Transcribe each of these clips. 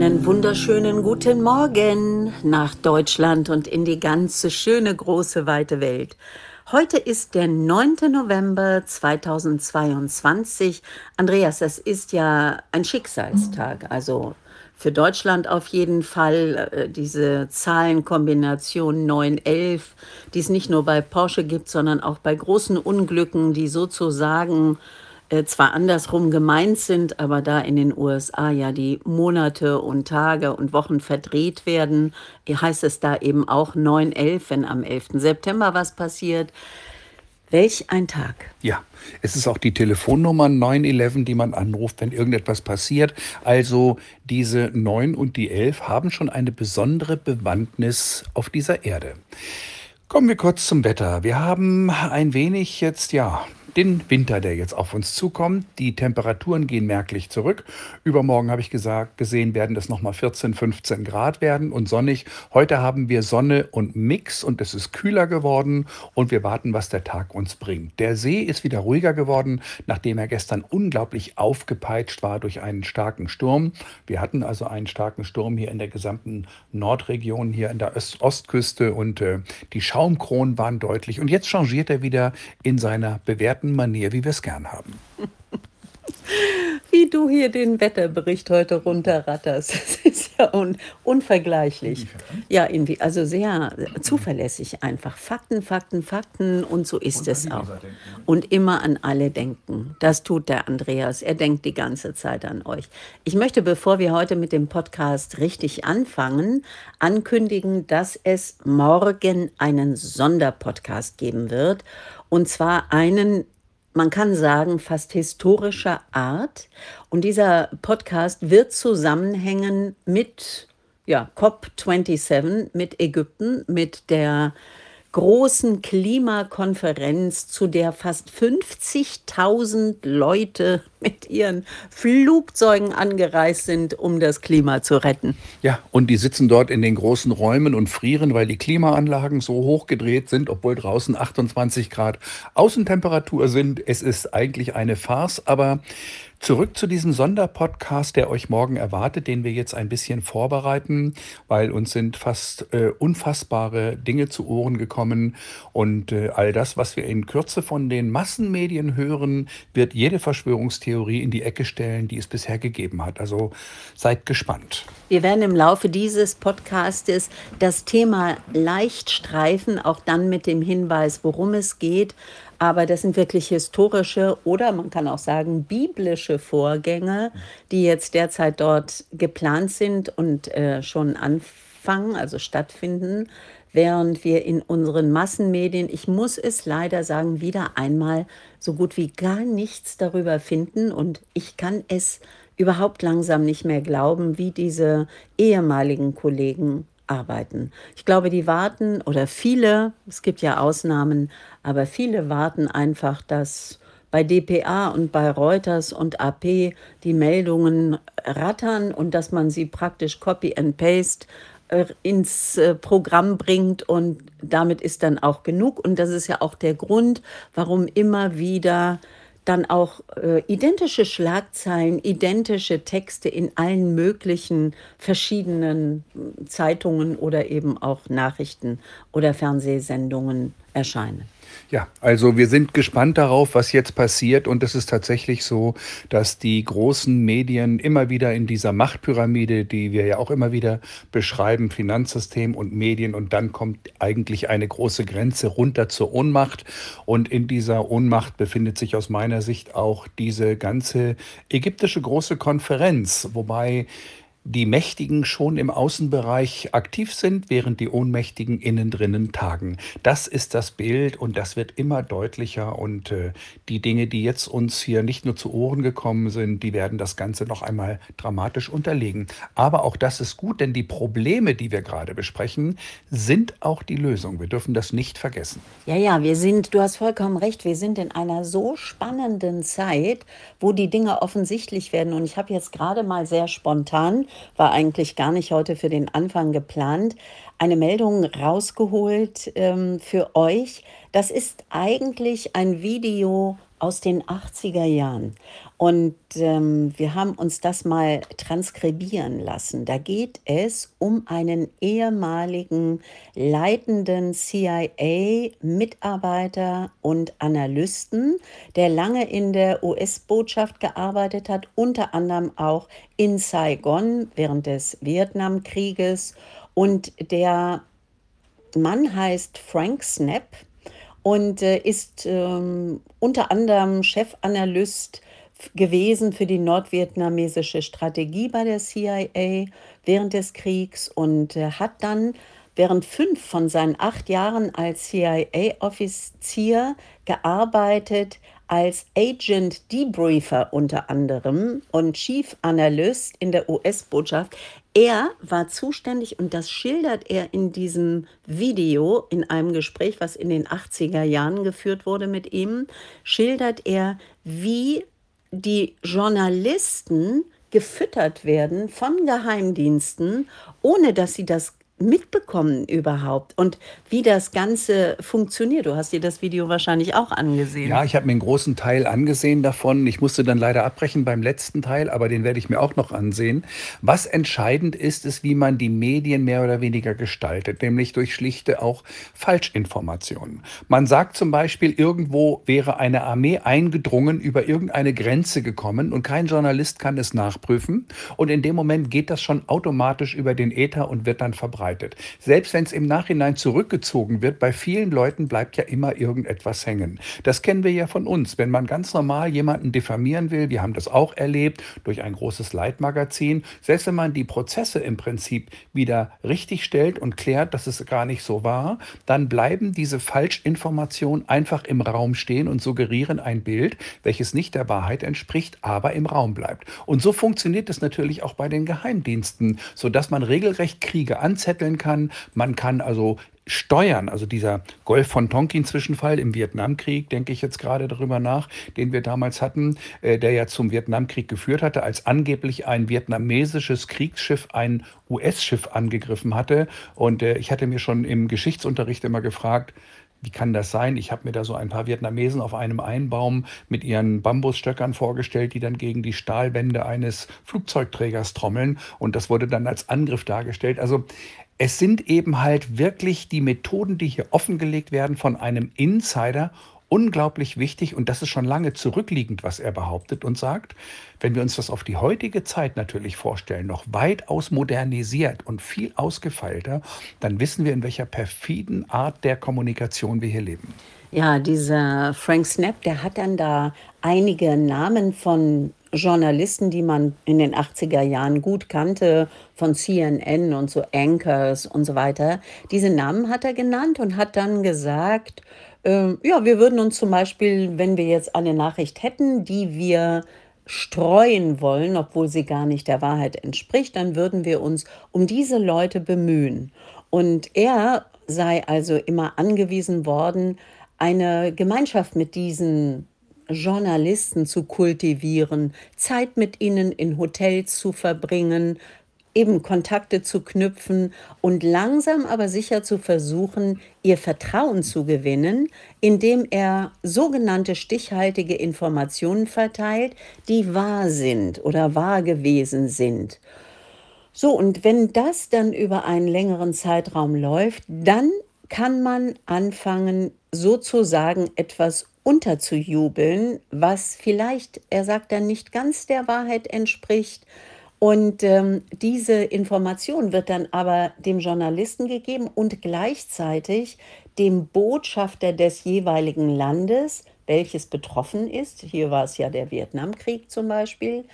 Einen wunderschönen guten Morgen nach Deutschland und in die ganze schöne, große, weite Welt. Heute ist der 9. November 2022. Andreas, das ist ja ein Schicksalstag, also für Deutschland auf jeden Fall diese Zahlenkombination 911, die es nicht nur bei Porsche gibt, sondern auch bei großen Unglücken, die sozusagen zwar andersrum gemeint sind, aber da in den USA ja die Monate und Tage und Wochen verdreht werden, heißt es da eben auch 9/11, wenn am 11. September was passiert. Welch ein Tag. Ja, es ist auch die Telefonnummer 911, die man anruft, wenn irgendetwas passiert. Also diese 9 und die 11 haben schon eine besondere Bewandtnis auf dieser Erde. Kommen wir kurz zum Wetter. Wir haben ein wenig jetzt, den Winter, der jetzt auf uns zukommt. Die Temperaturen gehen merklich zurück. Übermorgen habe ich gesehen, werden es nochmal 14, 15 Grad werden und sonnig. Heute haben wir Sonne und Mix und es ist kühler geworden und wir warten, was der Tag uns bringt. Der See ist wieder ruhiger geworden, nachdem er gestern unglaublich aufgepeitscht war durch einen starken Sturm. Wir hatten also einen starken Sturm hier in der gesamten Nordregion, hier in der Ostküste und die Schaumkronen waren deutlich. Und jetzt changiert er wieder in seiner bewährten Manier, wie wir es gern haben. Wie du hier den Wetterbericht heute runterratterst, das ist ja unvergleichlich. Ja, irgendwie, also sehr zuverlässig einfach. Fakten, Fakten, Fakten und so ist es auch. Und immer an alle denken. Das tut der Andreas. Er denkt die ganze Zeit an euch. Ich möchte, bevor wir heute mit dem Podcast richtig anfangen, ankündigen, dass es morgen einen Sonderpodcast geben wird. Und zwar einen, man kann sagen, fast historischer Art. Und dieser Podcast wird zusammenhängen mit COP27, mit Ägypten, mit der großen Klimakonferenz, zu der fast 50.000 Leute mit ihren Flugzeugen angereist sind, um das Klima zu retten. Ja, und die sitzen dort in den großen Räumen und frieren, weil die Klimaanlagen so hochgedreht sind, obwohl draußen 28 Grad Außentemperatur sind. Es ist eigentlich eine Farce, aber zurück zu diesem Sonderpodcast, der euch morgen erwartet, den wir jetzt ein bisschen vorbereiten, weil uns sind fast unfassbare Dinge zu Ohren gekommen und all das, was wir in Kürze von den Massenmedien hören, wird jede Verschwörungstheorie in die Ecke stellen, die es bisher gegeben hat. Also seid gespannt. Wir werden im Laufe dieses Podcastes das Thema leicht streifen, auch dann mit dem Hinweis, worum es geht. Aber das sind wirklich historische oder man kann auch sagen biblische Vorgänge, die jetzt derzeit dort geplant sind und schon anfangen, also stattfinden, während wir in unseren Massenmedien, ich muss es leider sagen, wieder einmal so gut wie gar nichts darüber finden. Und ich kann es überhaupt langsam nicht mehr glauben, wie diese ehemaligen Kollegen arbeiten. Ich glaube, die warten, oder viele, es gibt ja Ausnahmen, aber viele warten einfach, dass bei dpa und bei Reuters und AP die Meldungen rattern und dass man sie praktisch Copy and Paste ins Programm bringt und damit ist dann auch genug. Und das ist ja auch der Grund, warum immer wieder dann auch identische Schlagzeilen, identische Texte in allen möglichen verschiedenen Zeitungen oder eben auch Nachrichten oder Fernsehsendungen erscheinen. Ja, also wir sind gespannt darauf, was jetzt passiert. Und es ist tatsächlich so, dass die großen Medien immer wieder in dieser Machtpyramide, die wir ja auch immer wieder beschreiben, Finanzsystem und Medien, und dann kommt eigentlich eine große Grenze runter zur Ohnmacht. Und in dieser Ohnmacht befindet sich aus meiner Sicht auch diese ganze ägyptische große Konferenz, wobei die Mächtigen schon im Außenbereich aktiv sind, während die Ohnmächtigen innen drinnen tagen. Das ist das Bild und das wird immer deutlicher und die Dinge, die jetzt uns hier nicht nur zu Ohren gekommen sind, die werden das Ganze noch einmal dramatisch unterlegen. Aber auch das ist gut, denn die Probleme, die wir gerade besprechen, sind auch die Lösung. Wir dürfen das nicht vergessen. Ja, du hast vollkommen recht, wir sind in einer so spannenden Zeit, wo die Dinge offensichtlich werden. Und ich habe jetzt gerade mal sehr spontan, war eigentlich gar nicht heute für den Anfang geplant, eine Meldung rausgeholt für euch, Das ist eigentlich ein Video aus den 80er Jahren. Und wir haben uns das mal transkribieren lassen. Da geht es um einen ehemaligen leitenden CIA-Mitarbeiter und Analysten, der lange in der US-Botschaft gearbeitet hat, unter anderem auch in Saigon während des Vietnamkrieges. Und der Mann heißt Frank Snapp und ist unter anderem Chefanalyst gewesen für die nordvietnamesische Strategie bei der CIA während des Kriegs und hat dann während 5 von seinen 8 Jahren als CIA-Offizier gearbeitet als Agent Debriefer unter anderem und Chief Analyst in der US-Botschaft. Er war zuständig, und das schildert er in diesem Video, in einem Gespräch, was in den 80er Jahren geführt wurde mit ihm, schildert er, wie die Journalisten gefüttert werden von Geheimdiensten, ohne dass sie das mitbekommen überhaupt, und wie das Ganze funktioniert. Du hast dir das Video wahrscheinlich auch angesehen. Ja, ich habe mir einen großen Teil angesehen davon. Ich musste dann leider abbrechen beim letzten Teil, aber den werde ich mir auch noch ansehen. Was entscheidend ist, ist, wie man die Medien mehr oder weniger gestaltet, nämlich durch schlichte auch Falschinformationen. Man sagt zum Beispiel, irgendwo wäre eine Armee eingedrungen, über irgendeine Grenze gekommen, und kein Journalist kann es nachprüfen. Und in dem Moment geht das schon automatisch über den Äther und wird dann verbreitet. Selbst wenn es im Nachhinein zurückgezogen wird, bei vielen Leuten bleibt ja immer irgendetwas hängen. Das kennen wir ja von uns. Wenn man ganz normal jemanden diffamieren will, wir haben das auch erlebt durch ein großes Leitmagazin, selbst wenn man die Prozesse im Prinzip wieder richtig stellt und klärt, dass es gar nicht so war, dann bleiben diese Falschinformationen einfach im Raum stehen und suggerieren ein Bild, welches nicht der Wahrheit entspricht, aber im Raum bleibt. Und so funktioniert es natürlich auch bei den Geheimdiensten, sodass man regelrecht Kriege anzetteln kann. Man kann also steuern, also dieser Golf von Tonkin-Zwischenfall im Vietnamkrieg, denke ich jetzt gerade darüber nach, den wir damals hatten, der ja zum Vietnamkrieg geführt hatte, als angeblich ein vietnamesisches Kriegsschiff ein US-Schiff angegriffen hatte. Und ich hatte mir schon im Geschichtsunterricht immer gefragt, wie kann das sein? Ich habe mir da so ein paar Vietnamesen auf einem Einbaum mit ihren Bambusstöckern vorgestellt, die dann gegen die Stahlwände eines Flugzeugträgers trommeln. Und das wurde dann als Angriff dargestellt. Also es sind eben halt wirklich die Methoden, die hier offengelegt werden von einem Insider, unglaublich wichtig. Und das ist schon lange zurückliegend, was er behauptet und sagt. Wenn wir uns das auf die heutige Zeit natürlich vorstellen, noch weitaus modernisiert und viel ausgefeilter, dann wissen wir, in welcher perfiden Art der Kommunikation wir hier leben. Ja, dieser Frank Snapp, der hat dann da einige Namen von Journalisten, die man in den 80er Jahren gut kannte, von CNN und so Anchors und so weiter. Diese Namen hat er genannt und hat dann gesagt, ja, wir würden uns zum Beispiel, wenn wir jetzt eine Nachricht hätten, die wir streuen wollen, obwohl sie gar nicht der Wahrheit entspricht, dann würden wir uns um diese Leute bemühen. Und er sei also immer angewiesen worden, eine Gemeinschaft mit diesen Journalisten zu kultivieren, Zeit mit ihnen in Hotels zu verbringen, eben Kontakte zu knüpfen und langsam aber sicher zu versuchen, ihr Vertrauen zu gewinnen, indem er sogenannte stichhaltige Informationen verteilt, die wahr sind oder wahr gewesen sind. So, und wenn das dann über einen längeren Zeitraum läuft, dann kann man anfangen, sozusagen etwas unterzujubeln, was vielleicht, er sagt dann, nicht ganz der Wahrheit entspricht. Und diese Information wird dann aber dem Journalisten gegeben und gleichzeitig dem Botschafter des jeweiligen Landes, welches betroffen ist. Hier war es ja der Vietnamkrieg zum Beispiel.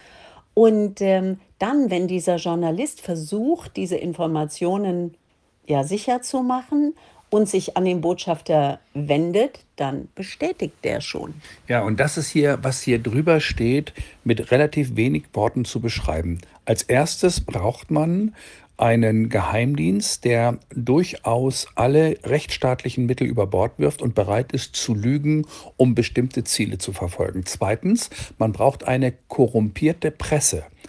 Und dann, wenn dieser Journalist versucht, diese Informationen ja sicher zu machen und sich an den Botschafter wendet, dann bestätigt der schon. Ja, und das ist hier, was hier drüber steht, mit relativ wenig Worten zu beschreiben. Als erstes braucht man einen Geheimdienst, der durchaus alle rechtsstaatlichen Mittel über Bord wirft und bereit ist zu lügen, um bestimmte Ziele zu verfolgen. Zweitens, man braucht eine korrumpierte Presse.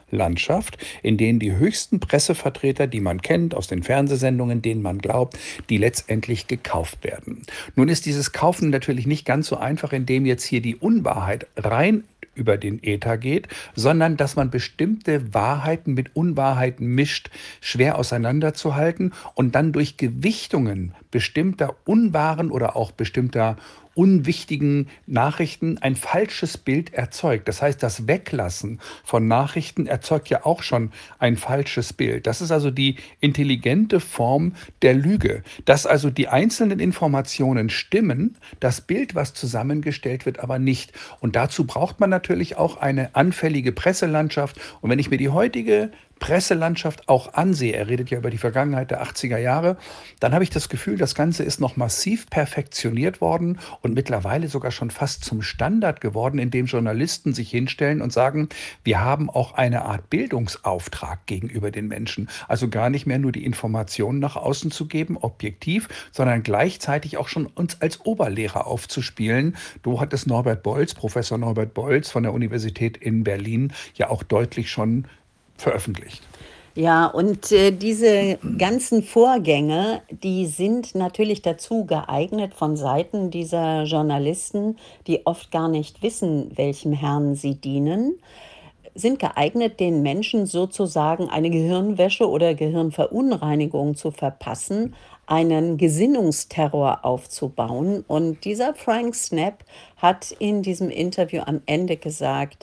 Presselandschaft, in denen die höchsten Pressevertreter, die man kennt aus den Fernsehsendungen, denen man glaubt, die letztendlich gekauft werden. Nun ist dieses Kaufen natürlich nicht ganz so einfach, indem jetzt hier die Unwahrheit rein über den Äther geht, sondern dass man bestimmte Wahrheiten mit Unwahrheiten mischt, schwer auseinanderzuhalten und dann durch Gewichtungen bestimmter unwahren oder auch bestimmter unwichtigen Nachrichten ein falsches Bild erzeugt. Das heißt, das Weglassen von Nachrichten erzeugt ja auch schon ein falsches Bild. Das ist also die intelligente Form der Lüge, dass also die einzelnen Informationen stimmen, das Bild, was zusammengestellt wird, aber nicht. Und dazu braucht man natürlich auch eine anfällige Presselandschaft. Und wenn ich mir die heutige Presselandschaft auch ansehe, er redet ja über die Vergangenheit der 80er Jahre, dann habe ich das Gefühl, das Ganze ist noch massiv perfektioniert worden und mittlerweile sogar schon fast zum Standard geworden, in dem Journalisten sich hinstellen und sagen, wir haben auch eine Art Bildungsauftrag gegenüber den Menschen. Also gar nicht mehr nur die Informationen nach außen zu geben, objektiv, sondern gleichzeitig auch schon uns als Oberlehrer aufzuspielen. Du hattest Professor Norbert Bolz von der Universität in Berlin ja auch deutlich schon veröffentlicht. Ja, und diese ganzen Vorgänge, die sind natürlich dazu geeignet von Seiten dieser Journalisten, die oft gar nicht wissen, welchem Herrn sie dienen, sind geeignet, den Menschen sozusagen eine Gehirnwäsche oder Gehirnverunreinigung zu verpassen, einen Gesinnungsterror aufzubauen. Und dieser Frank Snapp hat in diesem Interview am Ende gesagt,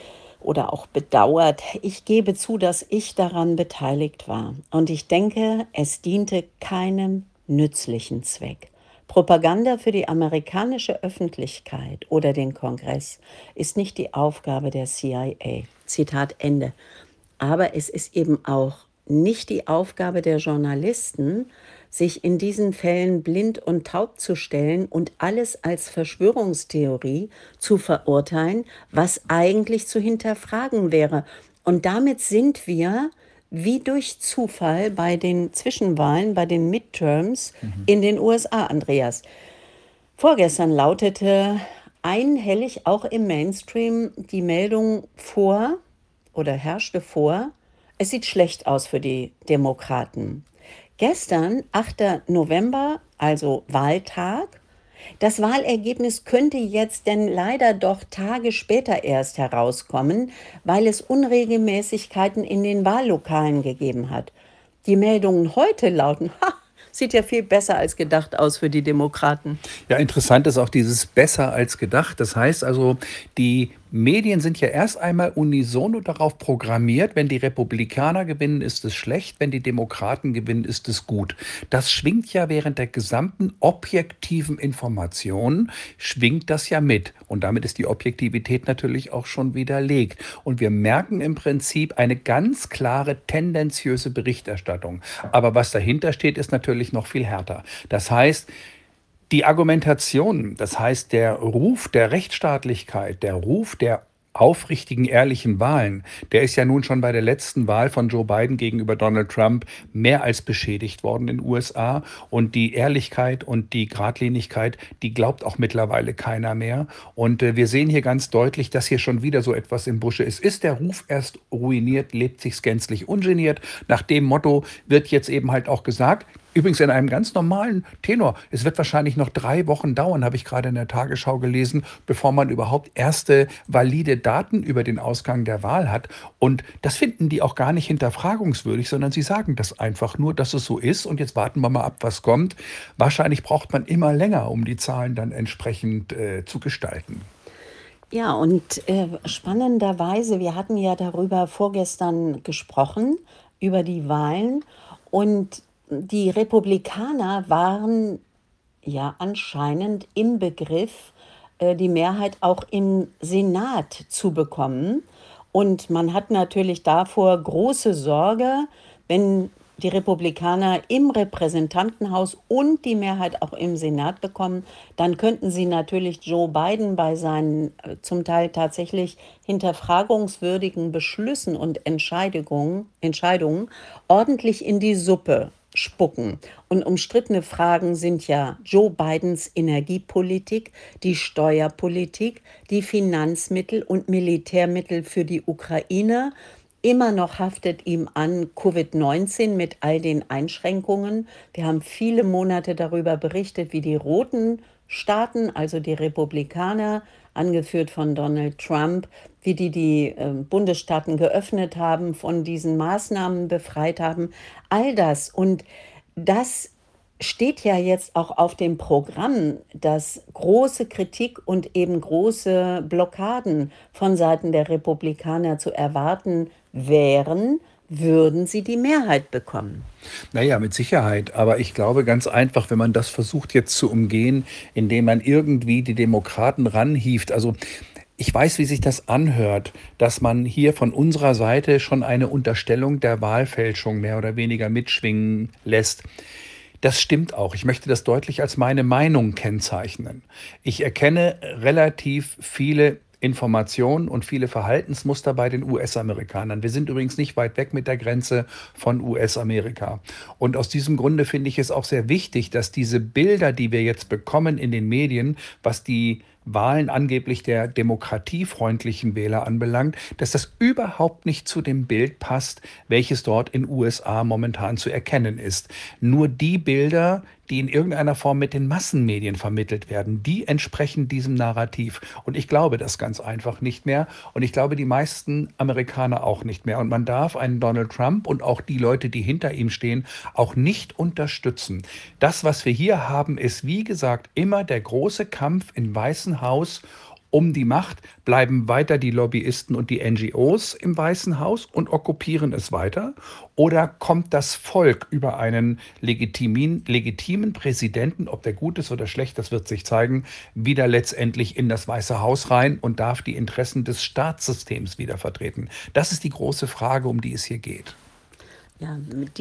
oder auch bedauert. Ich gebe zu, dass ich daran beteiligt war. Und ich denke, es diente keinem nützlichen Zweck. Propaganda für die amerikanische Öffentlichkeit oder den Kongress ist nicht die Aufgabe der CIA. Zitat Ende. Aber es ist eben auch nicht die Aufgabe der Journalisten, sich in diesen Fällen blind und taub zu stellen und alles als Verschwörungstheorie zu verurteilen, was eigentlich zu hinterfragen wäre. Und damit sind wir wie durch Zufall bei den Zwischenwahlen, bei den Midterms in den USA, Andreas. Vorgestern lautete einhellig auch im Mainstream die Meldung vor oder herrschte vor, es sieht schlecht aus für die Demokraten. Gestern, 8. November, also Wahltag. Das Wahlergebnis könnte jetzt denn leider doch Tage später erst herauskommen, weil es Unregelmäßigkeiten in den Wahllokalen gegeben hat. Die Meldungen heute lauten, sieht ja viel besser als gedacht aus für die Demokraten. Ja, interessant ist auch dieses besser als gedacht. Das heißt also, die Medien sind ja erst einmal unisono darauf programmiert, wenn die Republikaner gewinnen, ist es schlecht, wenn die Demokraten gewinnen, ist es gut. Das schwingt ja während der gesamten objektiven Information, schwingt das ja mit. Und damit ist die Objektivität natürlich auch schon widerlegt. Und wir merken im Prinzip eine ganz klare, tendenziöse Berichterstattung. Aber was dahinter steht, ist natürlich noch viel härter. Das heißt, die Argumentation, das heißt der Ruf der Rechtsstaatlichkeit, der Ruf der aufrichtigen, ehrlichen Wahlen, der ist ja nun schon bei der letzten Wahl von Joe Biden gegenüber Donald Trump mehr als beschädigt worden in den USA. Und die Ehrlichkeit und die Geradlinigkeit, die glaubt auch mittlerweile keiner mehr. Und wir sehen hier ganz deutlich, dass hier schon wieder so etwas im Busche ist. Ist der Ruf erst ruiniert, lebt sich's gänzlich ungeniert. Nach dem Motto wird jetzt eben halt auch gesagt, übrigens in einem ganz normalen Tenor. Es wird wahrscheinlich noch 3 Wochen dauern, habe ich gerade in der Tagesschau gelesen, bevor man überhaupt erste valide Daten über den Ausgang der Wahl hat. Und das finden die auch gar nicht hinterfragungswürdig, sondern sie sagen das einfach nur, dass es so ist. Und jetzt warten wir mal ab, was kommt. Wahrscheinlich braucht man immer länger, um die Zahlen dann entsprechend zu gestalten. Ja, und spannenderweise, wir hatten ja darüber vorgestern gesprochen, über die Wahlen. Und die Republikaner waren ja anscheinend im Begriff, die Mehrheit auch im Senat zu bekommen. Und man hat natürlich davor große Sorge, wenn die Republikaner im Repräsentantenhaus und die Mehrheit auch im Senat bekommen, dann könnten sie natürlich Joe Biden bei seinen zum Teil tatsächlich hinterfragungswürdigen Beschlüssen und Entscheidungen ordentlich in die Suppe spucken. Und umstrittene Fragen sind ja Joe Bidens Energiepolitik, die Steuerpolitik, die Finanzmittel und Militärmittel für die Ukraine Immer noch haftet ihm an Covid-19 mit all den Einschränkungen. Wir haben viele Monate darüber berichtet, wie die roten Staaten, also die Republikaner, angeführt von Donald Trump, wie die Bundesstaaten geöffnet haben, von diesen Maßnahmen befreit haben. All das. Und das steht ja jetzt auch auf dem Programm, dass große Kritik und eben große Blockaden von Seiten der Republikaner zu erwarten wären, würden sie die Mehrheit bekommen. Na ja, mit Sicherheit. Aber ich glaube ganz einfach, wenn man das versucht jetzt zu umgehen, indem man irgendwie die Demokraten ranhieft. Also ich weiß, wie sich das anhört, dass man hier von unserer Seite schon eine Unterstellung der Wahlfälschung mehr oder weniger mitschwingen lässt. Das stimmt auch. Ich möchte das deutlich als meine Meinung kennzeichnen. Ich erkenne relativ viele Informationen und viele Verhaltensmuster bei den US-Amerikanern. Wir sind übrigens nicht weit weg mit der Grenze von US-Amerika. Und aus diesem Grunde finde ich es auch sehr wichtig, dass diese Bilder, die wir jetzt bekommen in den Medien, was die Wahlen angeblich der demokratiefreundlichen Wähler anbelangt, dass das überhaupt nicht zu dem Bild passt, welches dort in USA momentan zu erkennen ist. Nur die Bilder, die in irgendeiner Form mit den Massenmedien vermittelt werden, die entsprechen diesem Narrativ. Und ich glaube das ganz einfach nicht mehr. Und ich glaube die meisten Amerikaner auch nicht mehr. Und man darf einen Donald Trump und auch die Leute, die hinter ihm stehen, auch nicht unterstützen. Das, was wir hier haben, ist, wie gesagt, immer der große Kampf im Weißen Haus um die Macht. Bleiben weiter die Lobbyisten und die NGOs im Weißen Haus und okkupieren es weiter? Oder kommt das Volk über einen legitimen Präsidenten, ob der gut ist oder schlecht, das wird sich zeigen, wieder letztendlich in das Weiße Haus rein und darf die Interessen des Staatssystems wieder vertreten? Das ist die große Frage, um die es hier geht. Ja,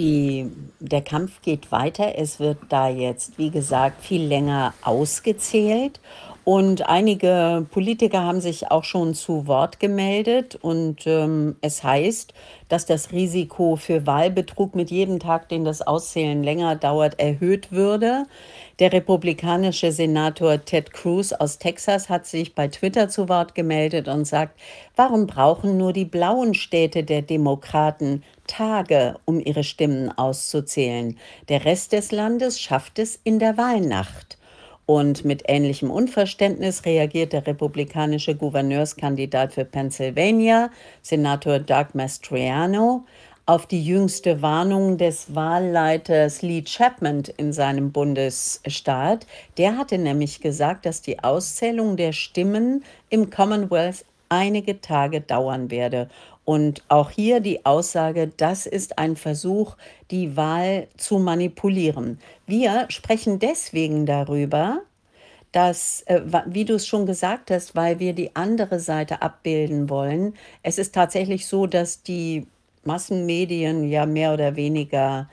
der Kampf geht weiter. Es wird da jetzt, wie gesagt, viel länger ausgezählt. Und einige Politiker haben sich auch schon zu Wort gemeldet. Und es heißt, dass das Risiko für Wahlbetrug mit jedem Tag, den das Auszählen länger dauert, erhöht würde. Der republikanische Senator Ted Cruz aus Texas hat sich bei Twitter zu Wort gemeldet und sagt, warum brauchen nur die blauen Städte der Demokraten Tage, um ihre Stimmen auszuzählen? Der Rest des Landes schafft es in der Wahlnacht. Und mit ähnlichem Unverständnis reagiert der republikanische Gouverneurskandidat für Pennsylvania, Senator Doug Mastriano, auf die jüngste Warnung des Wahlleiters Lee Chapman in seinem Bundesstaat. Der hatte nämlich gesagt, dass die Auszählung der Stimmen im Commonwealth einige Tage dauern werde. Und auch hier die Aussage, das ist ein Versuch, die Wahl zu manipulieren. Wir sprechen deswegen darüber, dass, wie du es schon gesagt hast, weil wir die andere Seite abbilden wollen. Es ist tatsächlich so, dass die Massenmedien ja mehr oder weniger,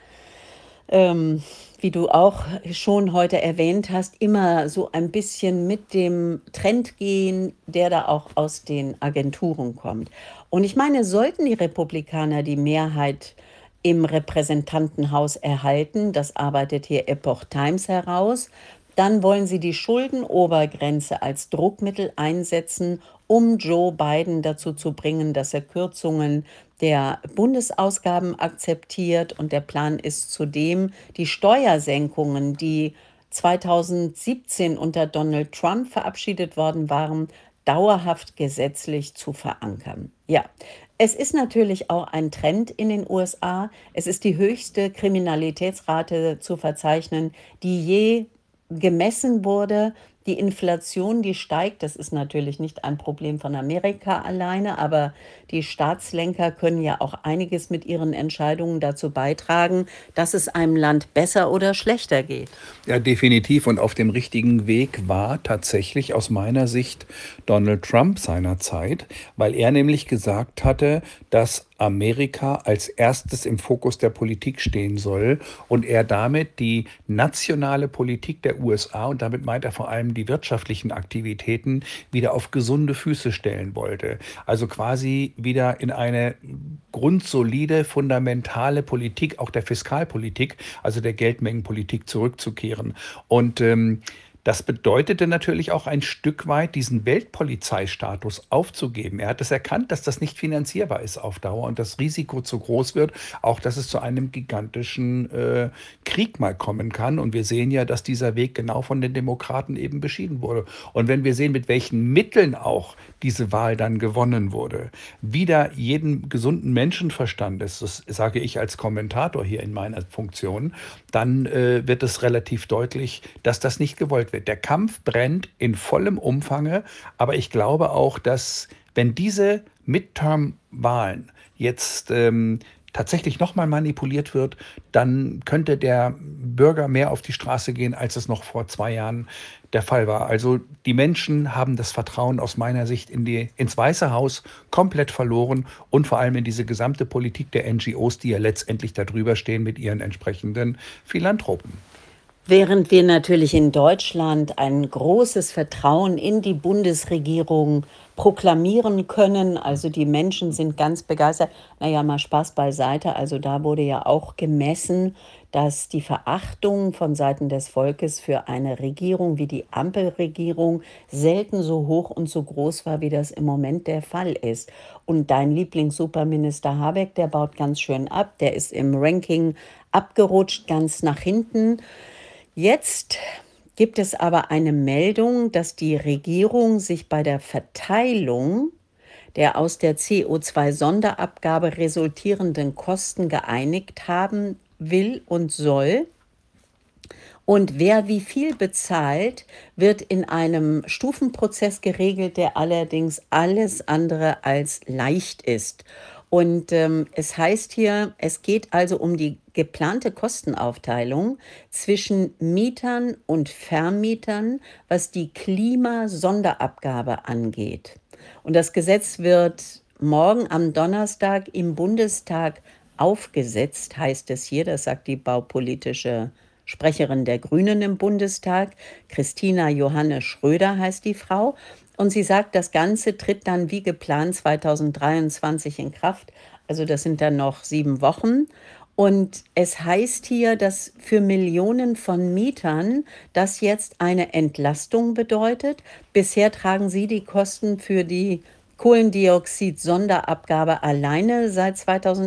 wie du auch schon heute erwähnt hast, immer so ein bisschen mit dem Trend gehen, der da auch aus den Agenturen kommt. Und ich meine, sollten die Republikaner die Mehrheit im Repräsentantenhaus erhalten, das arbeitet hier Epoch Times heraus, dann wollen sie die Schuldenobergrenze als Druckmittel einsetzen, um Joe Biden dazu zu bringen, dass er Kürzungen der Bundesausgaben akzeptiert. Und der Plan ist zudem, die Steuersenkungen, die 2017 unter Donald Trump verabschiedet worden waren, dauerhaft gesetzlich zu verankern. Ja, es ist natürlich auch ein Trend in den USA. Es ist die höchste Kriminalitätsrate zu verzeichnen, die je gemessen wurde. Die Inflation, die steigt, das ist natürlich nicht ein Problem von Amerika alleine, aber die Staatslenker können ja auch einiges mit ihren Entscheidungen dazu beitragen, dass es einem Land besser oder schlechter geht. Ja, definitiv. Und auf dem richtigen Weg war tatsächlich aus meiner Sicht Donald Trump seinerzeit, weil er nämlich gesagt hatte, dass Amerika als erstes im Fokus der Politik stehen soll und er damit die nationale Politik der USA, und damit meint er vor allem die wirtschaftlichen Aktivitäten, wieder auf gesunde Füße stellen wollte. Also quasi wieder in eine grundsolide, fundamentale Politik, auch der Fiskalpolitik, also der Geldmengenpolitik zurückzukehren. Und Das bedeutete natürlich auch ein Stück weit, diesen Weltpolizeistatus aufzugeben. Er hat es erkannt, dass das nicht finanzierbar ist auf Dauer und das Risiko zu groß wird, auch dass es zu einem gigantischen Krieg mal kommen kann. Und wir sehen ja, dass dieser Weg genau von den Demokraten eben beschieden wurde. Und wenn wir sehen, mit welchen Mitteln auch diese Wahl dann gewonnen wurde, wieder jeden gesunden Menschenverstandes, das sage ich als Kommentator hier in meiner Funktion, dann wird es relativ deutlich, dass das nicht gewollt wird. Der Kampf brennt in vollem Umfange, aber ich glaube auch, dass wenn diese Midterm-Wahlen jetzt tatsächlich nochmal manipuliert wird, dann könnte der Bürger mehr auf die Straße gehen, als es noch vor 2 Jahren der Fall war. Also die Menschen haben das Vertrauen aus meiner Sicht ins Weiße Haus komplett verloren und vor allem in diese gesamte Politik der NGOs, die ja letztendlich darüber stehen mit ihren entsprechenden Philanthropen. Während wir natürlich in Deutschland ein großes Vertrauen in die Bundesregierung proklamieren können, also die Menschen sind ganz begeistert. Naja, mal Spaß beiseite, also da wurde ja auch gemessen, dass die Verachtung von Seiten des Volkes für eine Regierung wie die Ampelregierung selten so hoch und so groß war, wie das im Moment der Fall ist. Und dein Lieblingssuperminister Habeck, der baut ganz schön ab, der ist im Ranking abgerutscht, ganz nach hinten. Jetzt gibt es aber eine Meldung, dass die Regierung sich bei der Verteilung der aus der CO2-Sonderabgabe resultierenden Kosten geeinigt haben will und soll. Und wer wie viel bezahlt, wird in einem Stufenprozess geregelt, der allerdings alles andere als leicht ist. Und es heißt hier, es geht also um die geplante Kostenaufteilung zwischen Mietern und Vermietern, was die Klimasonderabgabe angeht. Und das Gesetz wird morgen am Donnerstag im Bundestag aufgesetzt, heißt es hier, das sagt die baupolitische Sprecherin der Grünen im Bundestag. Christina Johanne Schröder heißt die Frau. Und sie sagt, das Ganze tritt dann wie geplant 2023 in Kraft. Also das sind dann noch 7 Wochen. Und es heißt hier, dass für Millionen von Mietern das jetzt eine Entlastung bedeutet. Bisher tragen sie die Kosten für die Kohlendioxid-Sonderabgabe alleine seit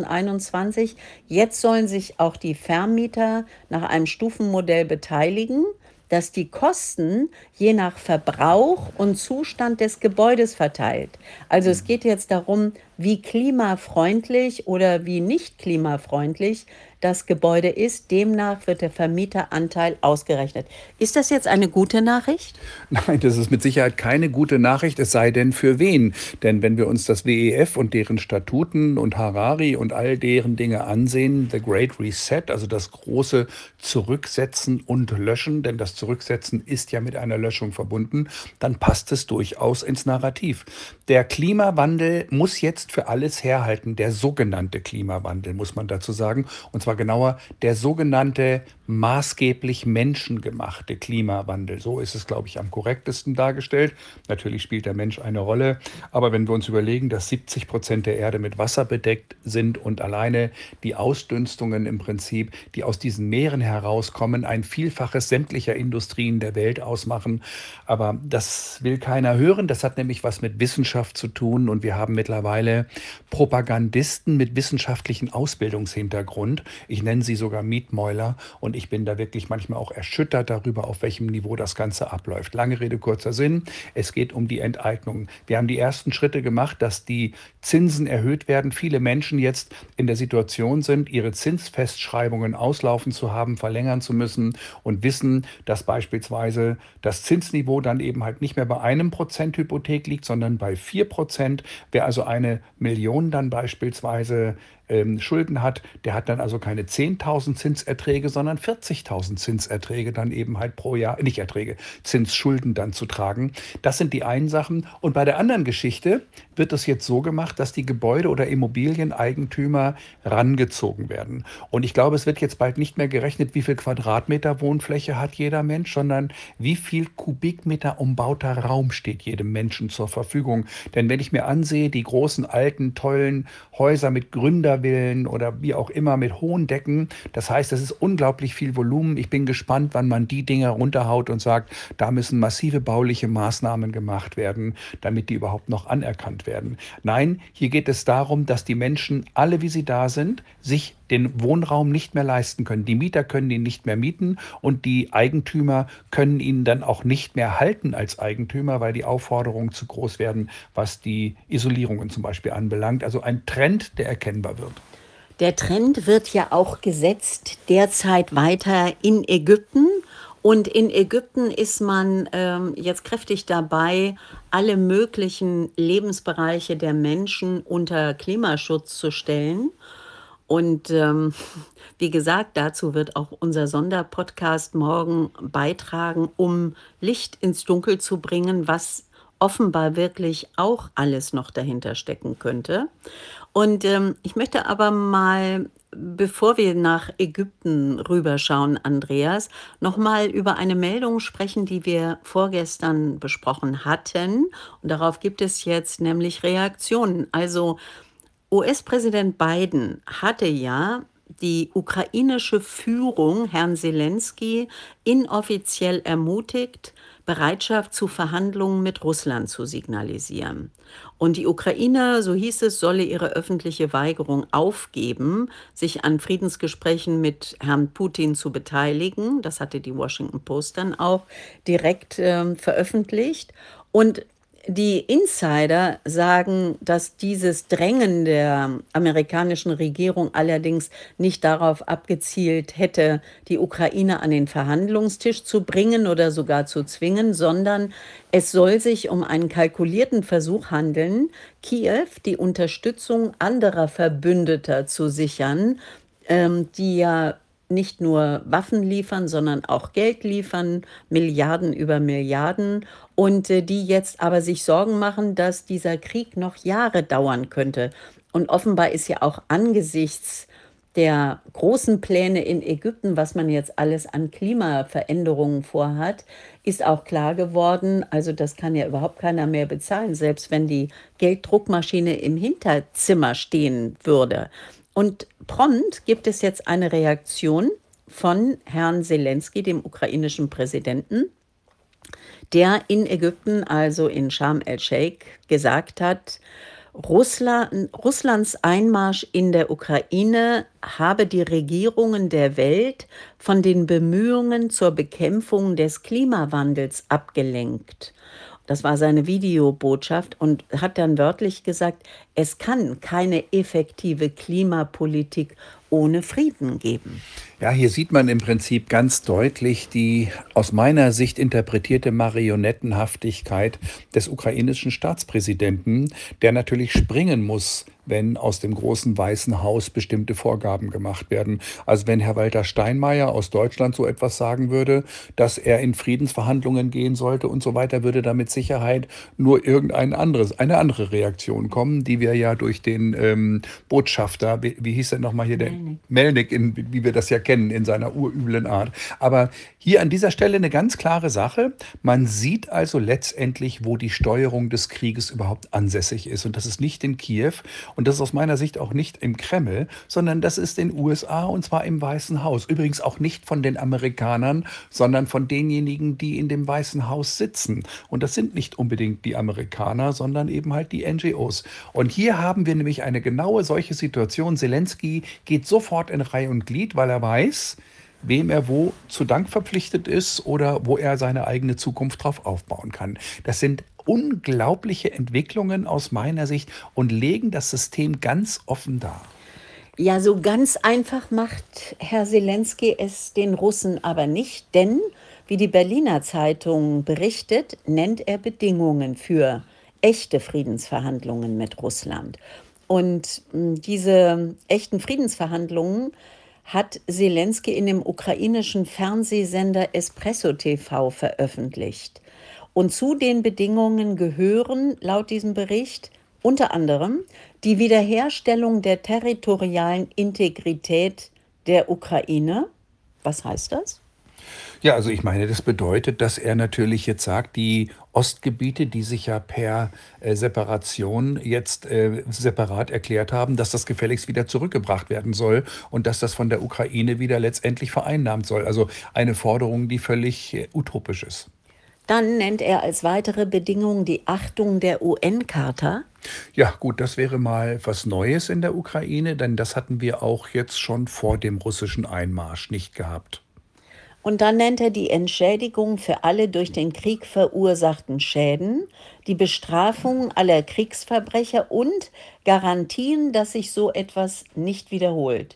2021. Jetzt sollen sich auch die Vermieter nach einem Stufenmodell beteiligen, das die Kosten je nach Verbrauch und Zustand des Gebäudes verteilt. Also es geht jetzt darum, wie klimafreundlich oder wie nicht klimafreundlich das Gebäude ist. Demnach wird der Vermieteranteil ausgerechnet. Ist das jetzt eine gute Nachricht? Nein, das ist mit Sicherheit keine gute Nachricht, es sei denn für wen. Denn wenn wir uns das WEF und deren Statuten und Harari und all deren Dinge ansehen, The Great Reset, also das große Zurücksetzen und Löschen, denn das Zurücksetzen ist ja mit einer Löschung verbunden, dann passt es durchaus ins Narrativ. Der Klimawandel muss jetzt für alles herhalten, der sogenannte Klimawandel, muss man dazu sagen, und zwar genauer der sogenannte maßgeblich menschengemachte Klimawandel. So ist es, glaube ich, am korrektesten dargestellt. Natürlich spielt der Mensch eine Rolle, aber wenn wir uns überlegen, dass 70% der Erde mit Wasser bedeckt sind und alleine die Ausdünstungen im Prinzip, die aus diesen Meeren herauskommen, ein Vielfaches sämtlicher Industrien der Welt ausmachen. Aber das will keiner hören. Das hat nämlich was mit Wissenschaft zu tun und wir haben mittlerweile Propagandisten mit wissenschaftlichem Ausbildungshintergrund. Ich nenne sie sogar Mietmäuler und ich bin da wirklich manchmal auch erschüttert darüber, auf welchem Niveau das Ganze abläuft. Lange Rede, kurzer Sinn. Es geht um die Enteignung. Wir haben die ersten Schritte gemacht, dass die Zinsen erhöht werden. Viele Menschen jetzt in der Situation sind, ihre Zinsfestschreibungen auslaufen zu haben, verlängern zu müssen und wissen, dass beispielsweise das Zinsniveau dann eben halt nicht mehr bei 1% Hypothek liegt, sondern bei 4%. Wer also 1 Million dann beispielsweise Schulden hat, der hat dann also keine 10.000 Zinserträge, sondern 40.000 Zinserträge dann eben halt pro Jahr, nicht Erträge, Zinsschulden dann zu tragen. Das sind die einen Sachen. Und bei der anderen Geschichte wird es jetzt so gemacht, dass die Gebäude- oder Immobilieneigentümer rangezogen werden. Und ich glaube, es wird jetzt bald nicht mehr gerechnet, wie viel Quadratmeter Wohnfläche hat jeder Mensch, sondern wie viel Kubikmeter umbauter Raum steht jedem Menschen zur Verfügung. Denn wenn ich mir ansehe, die großen, alten, tollen Häuser mit Gründervillen oder wie auch immer mit hohen blauen Decken. Das heißt, es ist unglaublich viel Volumen. Ich bin gespannt, wann man die Dinger runterhaut und sagt, da müssen massive bauliche Maßnahmen gemacht werden, damit die überhaupt noch anerkannt werden. Nein, hier geht es darum, dass die Menschen, alle wie sie da sind, sich den Wohnraum nicht mehr leisten können. Die Mieter können ihn nicht mehr mieten und die Eigentümer können ihn dann auch nicht mehr halten als Eigentümer, weil die Aufforderungen zu groß werden, was die Isolierungen zum Beispiel anbelangt. Also ein Trend, der erkennbar wird. Der Trend wird ja auch gesetzt derzeit weiter in Ägypten. Und in Ägypten ist man jetzt kräftig dabei, alle möglichen Lebensbereiche der Menschen unter Klimaschutz zu stellen. Und wie gesagt, dazu wird auch unser Sonderpodcast morgen beitragen, um Licht ins Dunkel zu bringen, was offenbar wirklich auch alles noch dahinter stecken könnte. Und ich möchte aber mal, bevor wir nach Ägypten rüberschauen, Andreas, nochmal über eine Meldung sprechen, die wir vorgestern besprochen hatten. Und darauf gibt es jetzt nämlich Reaktionen. Also US-Präsident Biden hatte ja die ukrainische Führung, Herrn Selenskyj, inoffiziell ermutigt, Bereitschaft zu Verhandlungen mit Russland zu signalisieren. Und die Ukraine, so hieß es, solle ihre öffentliche Weigerung aufgeben, sich an Friedensgesprächen mit Herrn Putin zu beteiligen. Das hatte die Washington Post dann auch direkt veröffentlicht. Und die Insider sagen, dass dieses Drängen der amerikanischen Regierung allerdings nicht darauf abgezielt hätte, die Ukraine an den Verhandlungstisch zu bringen oder sogar zu zwingen, sondern es soll sich um einen kalkulierten Versuch handeln, Kiew die Unterstützung anderer Verbündeter zu sichern, die ja nicht nur Waffen liefern, sondern auch Geld liefern, Milliarden über Milliarden, und die jetzt aber sich Sorgen machen, dass dieser Krieg noch Jahre dauern könnte. Und offenbar ist ja auch angesichts der großen Pläne in Ägypten, was man jetzt alles an Klimaveränderungen vorhat, ist auch klar geworden, also das kann ja überhaupt keiner mehr bezahlen, selbst wenn die Gelddruckmaschine im Hinterzimmer stehen würde. Und prompt gibt es jetzt eine Reaktion von Herrn Selenskyj, dem ukrainischen Präsidenten, der in Ägypten, also in Sharm el-Sheikh, gesagt hat, Russlands Einmarsch in der Ukraine habe die Regierungen der Welt von den Bemühungen zur Bekämpfung des Klimawandels abgelenkt. Das war seine Videobotschaft, und hat dann wörtlich gesagt, es kann keine effektive Klimapolitik ohne Frieden geben. Ja, hier sieht man im Prinzip ganz deutlich die aus meiner Sicht interpretierte Marionettenhaftigkeit des ukrainischen Staatspräsidenten, der natürlich springen muss, wenn aus dem großen Weißen Haus bestimmte Vorgaben gemacht werden. Also wenn Herr Walter Steinmeier aus Deutschland so etwas sagen würde, dass er in Friedensverhandlungen gehen sollte und so weiter, würde da mit Sicherheit nur eine andere Reaktion kommen, die wir ja durch den Botschafter, wie hieß er nochmal hier, der Melnik, wie wir das ja kennen, in seiner urüblen Art. Aber hier an dieser Stelle eine ganz klare Sache. Man sieht also letztendlich, wo die Steuerung des Krieges überhaupt ansässig ist. Und das ist nicht in Kiew und das ist aus meiner Sicht auch nicht im Kreml, sondern das ist in den USA, und zwar im Weißen Haus. Übrigens auch nicht von den Amerikanern, sondern von denjenigen, die in dem Weißen Haus sitzen. Und das sind nicht unbedingt die Amerikaner, sondern eben halt die NGOs. Und hier haben wir nämlich eine genaue solche Situation. Selenskyj geht sofort in Reih und Glied, weil er weiß, wem er wo zu Dank verpflichtet ist oder wo er seine eigene Zukunft drauf aufbauen kann. Das sind unglaubliche Entwicklungen aus meiner Sicht und legen das System ganz offen dar. Ja, so ganz einfach macht Herr Selenskyj es den Russen aber nicht, denn, wie die Berliner Zeitung berichtet, nennt er Bedingungen für echte Friedensverhandlungen mit Russland. Und diese echten Friedensverhandlungen hat Selenskyj in dem ukrainischen Fernsehsender Espresso TV veröffentlicht. Und zu den Bedingungen gehören laut diesem Bericht unter anderem die Wiederherstellung der territorialen Integrität der Ukraine. Was heißt das? Ja, also ich meine, das bedeutet, dass er natürlich jetzt sagt, die Ostgebiete, die sich ja per Separation jetzt separat erklärt haben, dass das gefälligst wieder zurückgebracht werden soll und dass das von der Ukraine wieder letztendlich vereinnahmt soll. Also eine Forderung, die völlig utopisch ist. Dann nennt er als weitere Bedingung die Achtung der UN-Charta. Ja, gut, das wäre mal was Neues in der Ukraine, denn das hatten wir auch jetzt schon vor dem russischen Einmarsch nicht gehabt. Und dann nennt er die Entschädigung für alle durch den Krieg verursachten Schäden, die Bestrafung aller Kriegsverbrecher und Garantien, dass sich so etwas nicht wiederholt.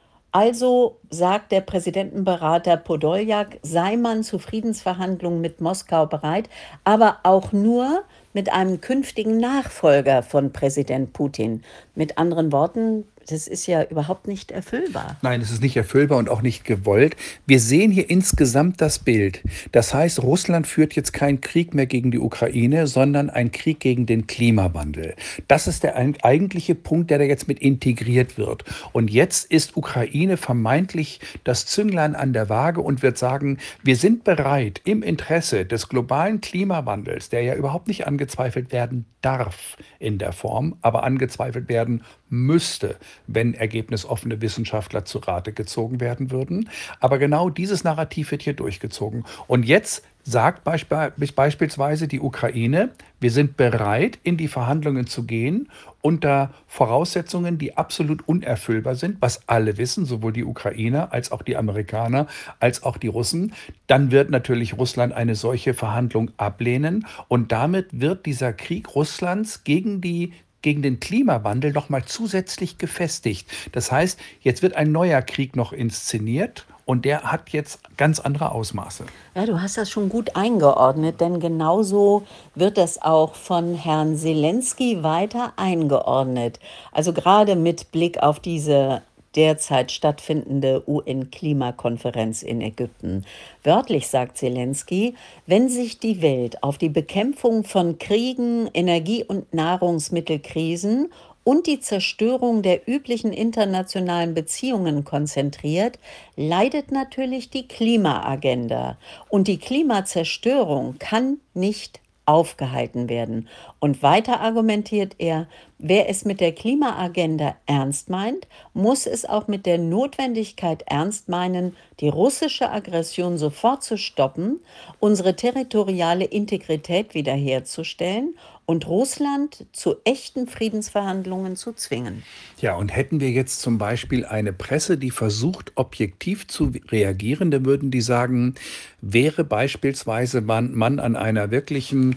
Also sagt der Präsidentenberater Podoljak, sei man zu Friedensverhandlungen mit Moskau bereit, aber auch nur mit einem künftigen Nachfolger von Präsident Putin. Mit anderen Worten, das ist ja überhaupt nicht erfüllbar. Nein, es ist nicht erfüllbar und auch nicht gewollt. Wir sehen hier insgesamt das Bild. Das heißt, Russland führt jetzt keinen Krieg mehr gegen die Ukraine, sondern einen Krieg gegen den Klimawandel. Das ist der eigentliche Punkt, der da jetzt mit integriert wird. Und jetzt ist Ukraine vermeintlich das Zünglein an der Waage und wird sagen, wir sind bereit, im Interesse des globalen Klimawandels, der ja überhaupt nicht angezweifelt werden darf in der Form, aber angezweifelt werden müsste, wenn ergebnisoffene Wissenschaftler zu Rate gezogen werden würden. Aber genau dieses Narrativ wird hier durchgezogen. Und jetzt sagt beispielsweise die Ukraine, wir sind bereit, in die Verhandlungen zu gehen unter Voraussetzungen, die absolut unerfüllbar sind, was alle wissen, sowohl die Ukrainer als auch die Amerikaner als auch die Russen. Dann wird natürlich Russland eine solche Verhandlung ablehnen und damit wird dieser Krieg Russlands gegen den Klimawandel noch mal zusätzlich gefestigt. Das heißt, jetzt wird ein neuer Krieg noch inszeniert und der hat jetzt ganz andere Ausmaße. Ja, du hast das schon gut eingeordnet, denn genauso wird das auch von Herrn Zelensky weiter eingeordnet. Also gerade mit Blick auf diese derzeit stattfindende UN-Klimakonferenz in Ägypten. Wörtlich sagt Zelensky, wenn sich die Welt auf die Bekämpfung von Kriegen, Energie- und Nahrungsmittelkrisen und die Zerstörung der üblichen internationalen Beziehungen konzentriert, leidet natürlich die Klimaagenda. Und die Klimazerstörung kann nicht aufgehalten werden. Und weiter argumentiert er, wer es mit der Klimaagenda ernst meint, muss es auch mit der Notwendigkeit ernst meinen, die russische Aggression sofort zu stoppen, unsere territoriale Integrität wiederherzustellen und Russland zu echten Friedensverhandlungen zu zwingen. Ja, und hätten wir jetzt zum Beispiel eine Presse, die versucht, objektiv zu reagieren, dann würden die sagen, wäre beispielsweise man an einer wirklichen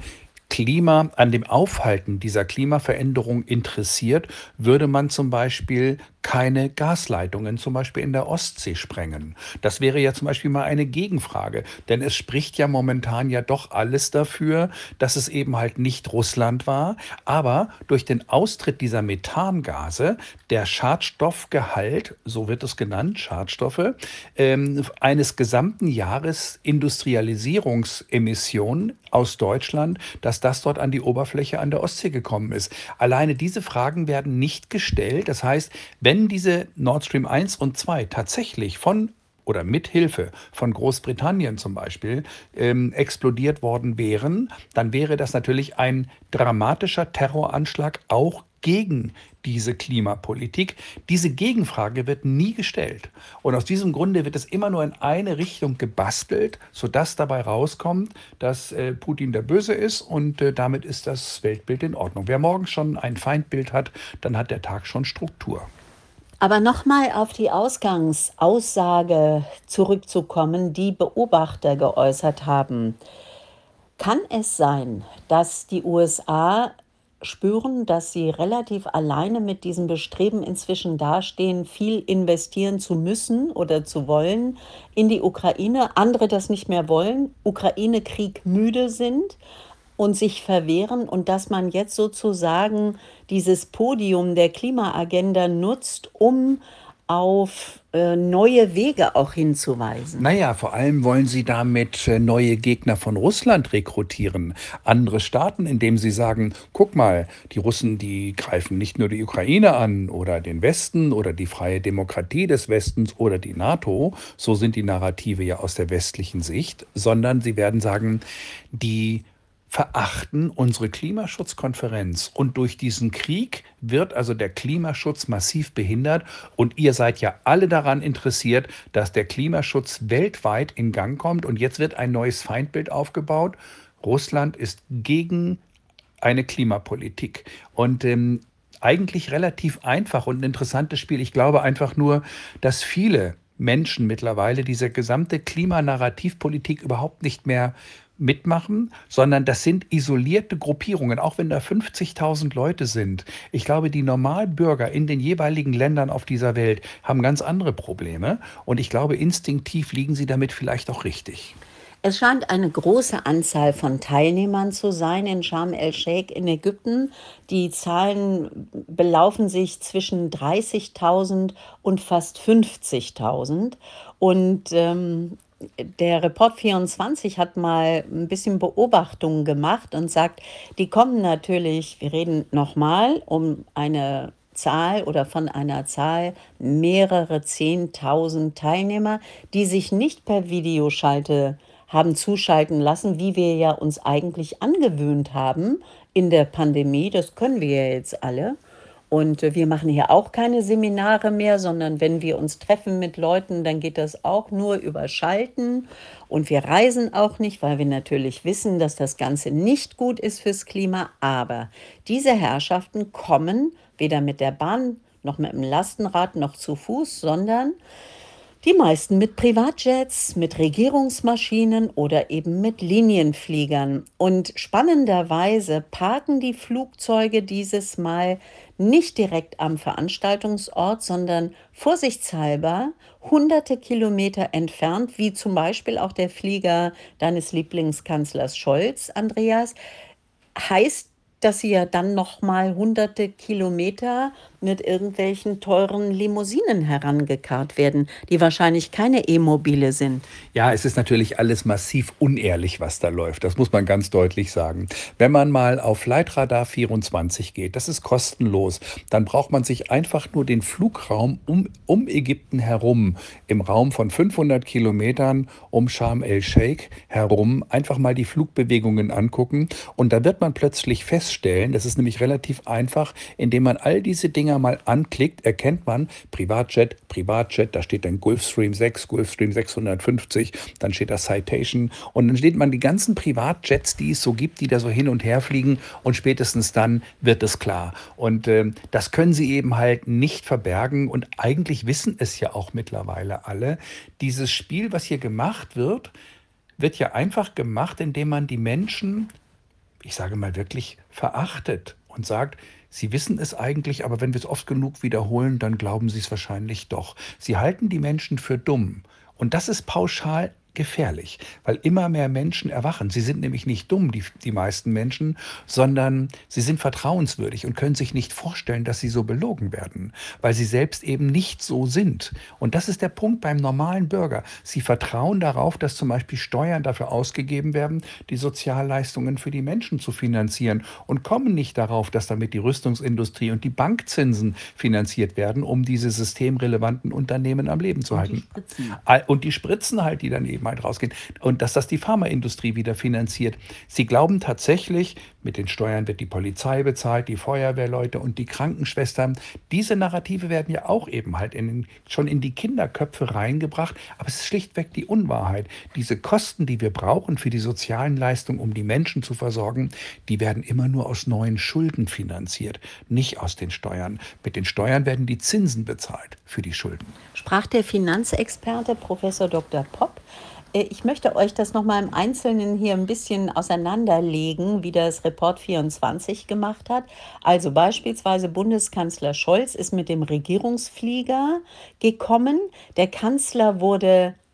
an dem Aufhalten dieser Klimaveränderung interessiert, würde man zum Beispiel keine Gasleitungen, zum Beispiel in der Ostsee, sprengen. Das wäre ja zum Beispiel mal eine Gegenfrage, denn es spricht ja momentan ja doch alles dafür, dass es eben halt nicht Russland war, aber durch den Austritt dieser Methangase, der Schadstoffgehalt, so wird es genannt, Schadstoffe, eines gesamten Jahres Industrialisierungsemissionen aus Deutschland, dass das dort an die Oberfläche an der Ostsee gekommen ist. Alleine diese Fragen werden nicht gestellt. Das heißt, wenn diese Nord Stream 1 und 2 tatsächlich von oder mit Hilfe von Großbritannien zum Beispiel explodiert worden wären, dann wäre das natürlich ein dramatischer Terroranschlag auch gegen diese Klimapolitik. Diese Gegenfrage wird nie gestellt. Und aus diesem Grunde wird es immer nur in eine Richtung gebastelt, sodass dabei rauskommt, dass Putin der Böse ist und damit ist das Weltbild in Ordnung. Wer morgens schon ein Feindbild hat, dann hat der Tag schon Struktur. Aber nochmal auf die Ausgangsaussage zurückzukommen, die Beobachter geäußert haben. Kann es sein, dass die USA spüren, dass sie relativ alleine mit diesem Bestreben inzwischen dastehen, viel investieren zu müssen oder zu wollen in die Ukraine, andere das nicht mehr wollen, Ukraine-Krieg müde sind und sich verwehren und dass man jetzt sozusagen dieses Podium der Klimaagenda nutzt, um auf neue Wege auch hinzuweisen. Naja, vor allem wollen sie damit neue Gegner von Russland rekrutieren. Andere Staaten, indem sie sagen, guck mal, die Russen, die greifen nicht nur die Ukraine an oder den Westen oder die freie Demokratie des Westens oder die NATO, so sind die Narrative ja aus der westlichen Sicht, sondern sie werden sagen, die verachten unsere Klimaschutzkonferenz. Und durch diesen Krieg wird also der Klimaschutz massiv behindert. Und ihr seid ja alle daran interessiert, dass der Klimaschutz weltweit in Gang kommt. Und jetzt wird ein neues Feindbild aufgebaut. Russland ist gegen eine Klimapolitik. Und eigentlich relativ einfach und ein interessantes Spiel. Ich glaube einfach nur, dass viele Menschen mittlerweile diese gesamte Klimanarrativpolitik überhaupt nicht mehr mitmachen, sondern das sind isolierte Gruppierungen, auch wenn da 50.000 Leute sind. Ich glaube, die Normalbürger in den jeweiligen Ländern auf dieser Welt haben ganz andere Probleme und ich glaube, instinktiv liegen sie damit vielleicht auch richtig. Es scheint eine große Anzahl von Teilnehmern zu sein in Sharm el-Sheikh in Ägypten. Die Zahlen belaufen sich zwischen 30.000 und fast 50.000. Und der Report 24 hat mal ein bisschen Beobachtungen gemacht und sagt, die kommen natürlich, wir reden nochmal um eine Zahl oder von einer Zahl mehrere 10.000 Teilnehmer, die sich nicht per Videoschalte haben zuschalten lassen, wie wir ja uns eigentlich angewöhnt haben in der Pandemie. Das können wir ja jetzt alle. Und wir machen hier auch keine Seminare mehr, sondern wenn wir uns treffen mit Leuten, dann geht das auch nur über Schalten. Und wir reisen auch nicht, weil wir natürlich wissen, dass das Ganze nicht gut ist fürs Klima. Aber diese Herrschaften kommen weder mit der Bahn noch mit dem Lastenrad noch zu Fuß, sondern die meisten mit Privatjets, mit Regierungsmaschinen oder eben mit Linienfliegern. Und spannenderweise parken die Flugzeuge dieses Mal nicht direkt am Veranstaltungsort, sondern vorsichtshalber hunderte Kilometer entfernt, wie zum Beispiel auch der Flieger deines Lieblingskanzlers Scholz, Andreas. Heißt, dass sie ja dann noch mal hunderte Kilometer mit irgendwelchen teuren Limousinen herangekarrt werden, die wahrscheinlich keine E-Mobile sind. Ja, es ist natürlich alles massiv unehrlich, was da läuft. Das muss man ganz deutlich sagen. Wenn man mal auf Flightradar 24 geht, das ist kostenlos, dann braucht man sich einfach nur den Flugraum um Ägypten herum, im Raum von 500 Kilometern um Sharm el-Sheikh herum, einfach mal die Flugbewegungen angucken. Und da wird man plötzlich feststellen, das ist nämlich relativ einfach, indem man all diese Dinger mal anklickt, erkennt man Privatjet, Privatjet, da steht dann Gulfstream 6, Gulfstream 650, dann steht da Citation und dann steht man die ganzen Privatjets, die es so gibt, die da so hin und her fliegen und spätestens dann wird es klar. Und das können sie eben halt nicht verbergen und eigentlich wissen es ja auch mittlerweile alle. Dieses Spiel, was hier gemacht wird, wird ja einfach gemacht, indem man die Menschen, ich sage mal wirklich, verachtet und sagt, sie wissen es eigentlich, aber wenn wir es oft genug wiederholen, dann glauben sie es wahrscheinlich doch. Sie halten die Menschen für dumm. Und das ist pauschal gefährlich, weil immer mehr Menschen erwachen. Sie sind nämlich nicht dumm, die meisten Menschen, sondern sie sind vertrauenswürdig und können sich nicht vorstellen, dass sie so belogen werden, weil sie selbst eben nicht so sind. Und das ist der Punkt beim normalen Bürger. Sie vertrauen darauf, dass zum Beispiel Steuern dafür ausgegeben werden, die Sozialleistungen für die Menschen zu finanzieren und kommen nicht darauf, dass damit die Rüstungsindustrie und die Bankzinsen finanziert werden, um diese systemrelevanten Unternehmen am Leben zu halten. Und die Spritzen halt, die dann eben halt rausgehen. Und dass das die Pharmaindustrie wieder finanziert. Sie glauben tatsächlich, mit den Steuern wird die Polizei bezahlt, die Feuerwehrleute und die Krankenschwestern. Diese Narrative werden ja auch eben halt schon in die Kinderköpfe reingebracht. Aber es ist schlichtweg die Unwahrheit. Diese Kosten, die wir brauchen für die sozialen Leistungen, um die Menschen zu versorgen, die werden immer nur aus neuen Schulden finanziert, nicht aus den Steuern. Mit den Steuern werden die Zinsen bezahlt für die Schulden. Sprach der Finanzexperte Professor Dr. Popp. Ich möchte euch das nochmal im Einzelnen hier ein bisschen auseinanderlegen, wie das Report 24 gemacht hat. Also beispielsweise Bundeskanzler Scholz ist mit dem Regierungsflieger gekommen. Der Kanzler wurde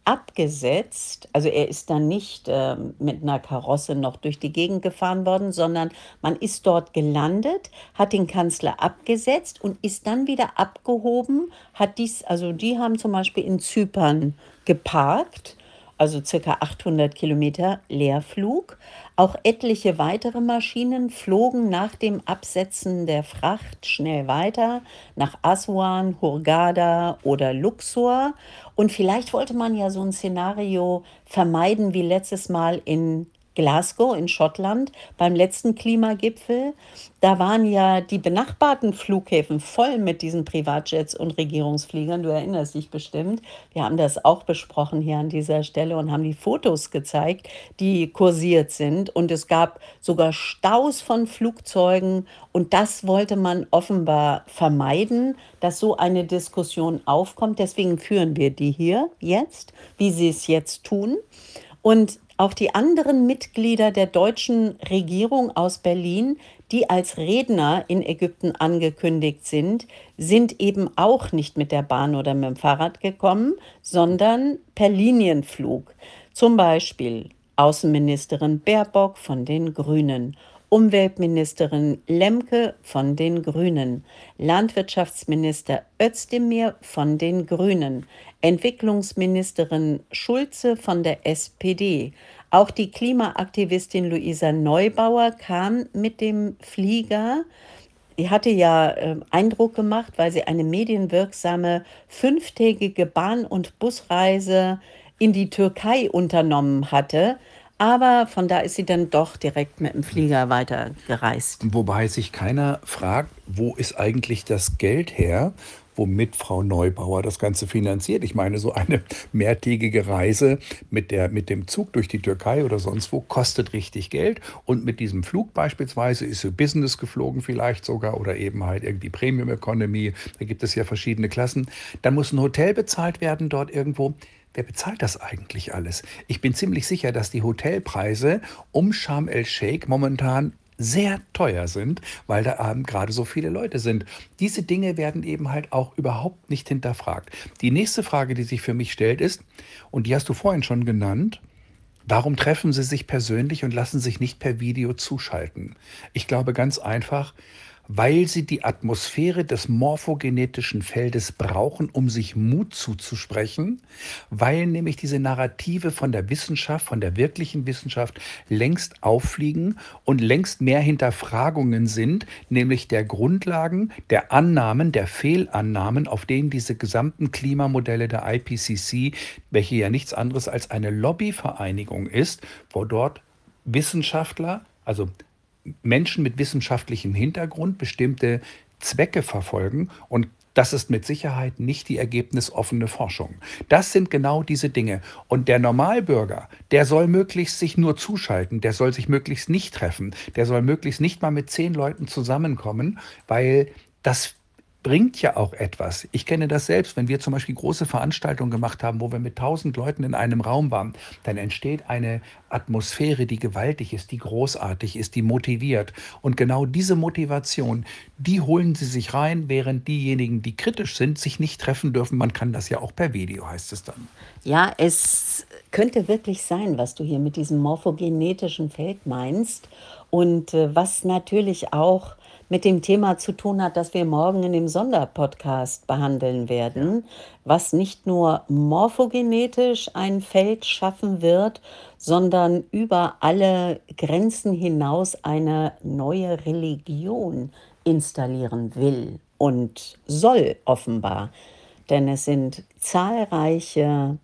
abgesetzt. Also er ist dann nicht mit einer Karosse noch durch die Gegend gefahren worden, sondern man ist dort gelandet, hat den Kanzler abgesetzt und ist dann wieder abgehoben. Also die haben zum Beispiel in Zypern geparkt, also circa 800 Kilometer Leerflug. Auch etliche weitere Maschinen flogen nach dem Absetzen der Fracht schnell weiter nach Aswan, Hurghada oder Luxor. Und vielleicht wollte man ja so ein Szenario vermeiden wie letztes Mal in Glasgow in Schottland beim letzten Klimagipfel. Da waren ja die benachbarten Flughäfen voll mit diesen Privatjets und Regierungsfliegern. Du erinnerst dich bestimmt. Wir haben das auch besprochen hier an dieser Stelle und haben die Fotos gezeigt, die kursiert sind. Und es gab sogar Staus von Flugzeugen. Und das wollte man offenbar vermeiden, dass so eine Diskussion aufkommt. Deswegen führen wir die hier jetzt, wie sie es jetzt tun. Und auch die anderen Mitglieder der deutschen Regierung aus Berlin, die als Redner in Ägypten angekündigt sind eben auch nicht mit der Bahn oder mit dem Fahrrad gekommen, sondern per Linienflug. Zum Beispiel Außenministerin Baerbock von den Grünen, Umweltministerin Lemke von den Grünen, Landwirtschaftsminister Özdemir von den Grünen, Entwicklungsministerin Schulze von der SPD. Auch die Klimaaktivistin Luisa Neubauer kam mit dem Flieger. Die hatte ja Eindruck gemacht, weil sie eine medienwirksame 5-tägige Bahn- und Busreise in die Türkei unternommen hatte. Aber von da ist sie dann doch direkt mit dem Flieger weitergereist. Wobei sich keiner fragt, wo ist eigentlich das Geld her, womit Frau Neubauer das Ganze finanziert. Ich meine, so eine mehrtägige Reise mit dem Zug durch die Türkei oder sonst wo kostet richtig Geld. Und mit diesem Flug beispielsweise ist sie Business geflogen vielleicht sogar oder eben halt irgendwie Premium Economy. Da gibt es ja verschiedene Klassen. Dann muss ein Hotel bezahlt werden dort irgendwo. Wer bezahlt das eigentlich alles? Ich bin ziemlich sicher, dass die Hotelpreise um Sharm el-Sheikh momentan sehr teuer sind, weil da gerade so viele Leute sind. Diese Dinge werden eben halt auch überhaupt nicht hinterfragt. Die nächste Frage, die sich für mich stellt, ist, und die hast du vorhin schon genannt, warum treffen sie sich persönlich und lassen sich nicht per Video zuschalten? Ich glaube ganz einfach, weil sie die Atmosphäre des morphogenetischen Feldes brauchen, um sich Mut zuzusprechen, weil nämlich diese Narrative von der Wissenschaft, von der wirklichen Wissenschaft längst auffliegen und längst mehr Hinterfragungen sind, nämlich der Grundlagen, der Annahmen, der Fehlannahmen, auf denen diese gesamten Klimamodelle der IPCC, welche ja nichts anderes als eine Lobbyvereinigung ist, wo dort Wissenschaftler, also Menschen mit wissenschaftlichem Hintergrund bestimmte Zwecke verfolgen und das ist mit Sicherheit nicht die ergebnisoffene Forschung. Das sind genau diese Dinge. Und der Normalbürger, der soll möglichst sich nur zuschalten, der soll sich möglichst nicht treffen, der soll möglichst nicht mal mit 10 Leuten zusammenkommen, weil das bringt ja auch etwas. Ich kenne das selbst, wenn wir zum Beispiel große Veranstaltungen gemacht haben, wo wir mit 1000 Leuten in einem Raum waren, dann entsteht eine Atmosphäre, die gewaltig ist, die großartig ist, die motiviert. Und genau diese Motivation, die holen sie sich rein, während diejenigen, die kritisch sind, sich nicht treffen dürfen. Man kann das ja auch per Video, heißt es dann. Ja, es könnte wirklich sein, was du hier mit diesem morphogenetischen Feld meinst und was natürlich auch mit dem Thema zu tun hat, das wir morgen in dem Sonderpodcast behandeln werden, was nicht nur morphogenetisch ein Feld schaffen wird, sondern über alle Grenzen hinaus eine neue Religion installieren will und soll offenbar. Denn es sind zahlreiche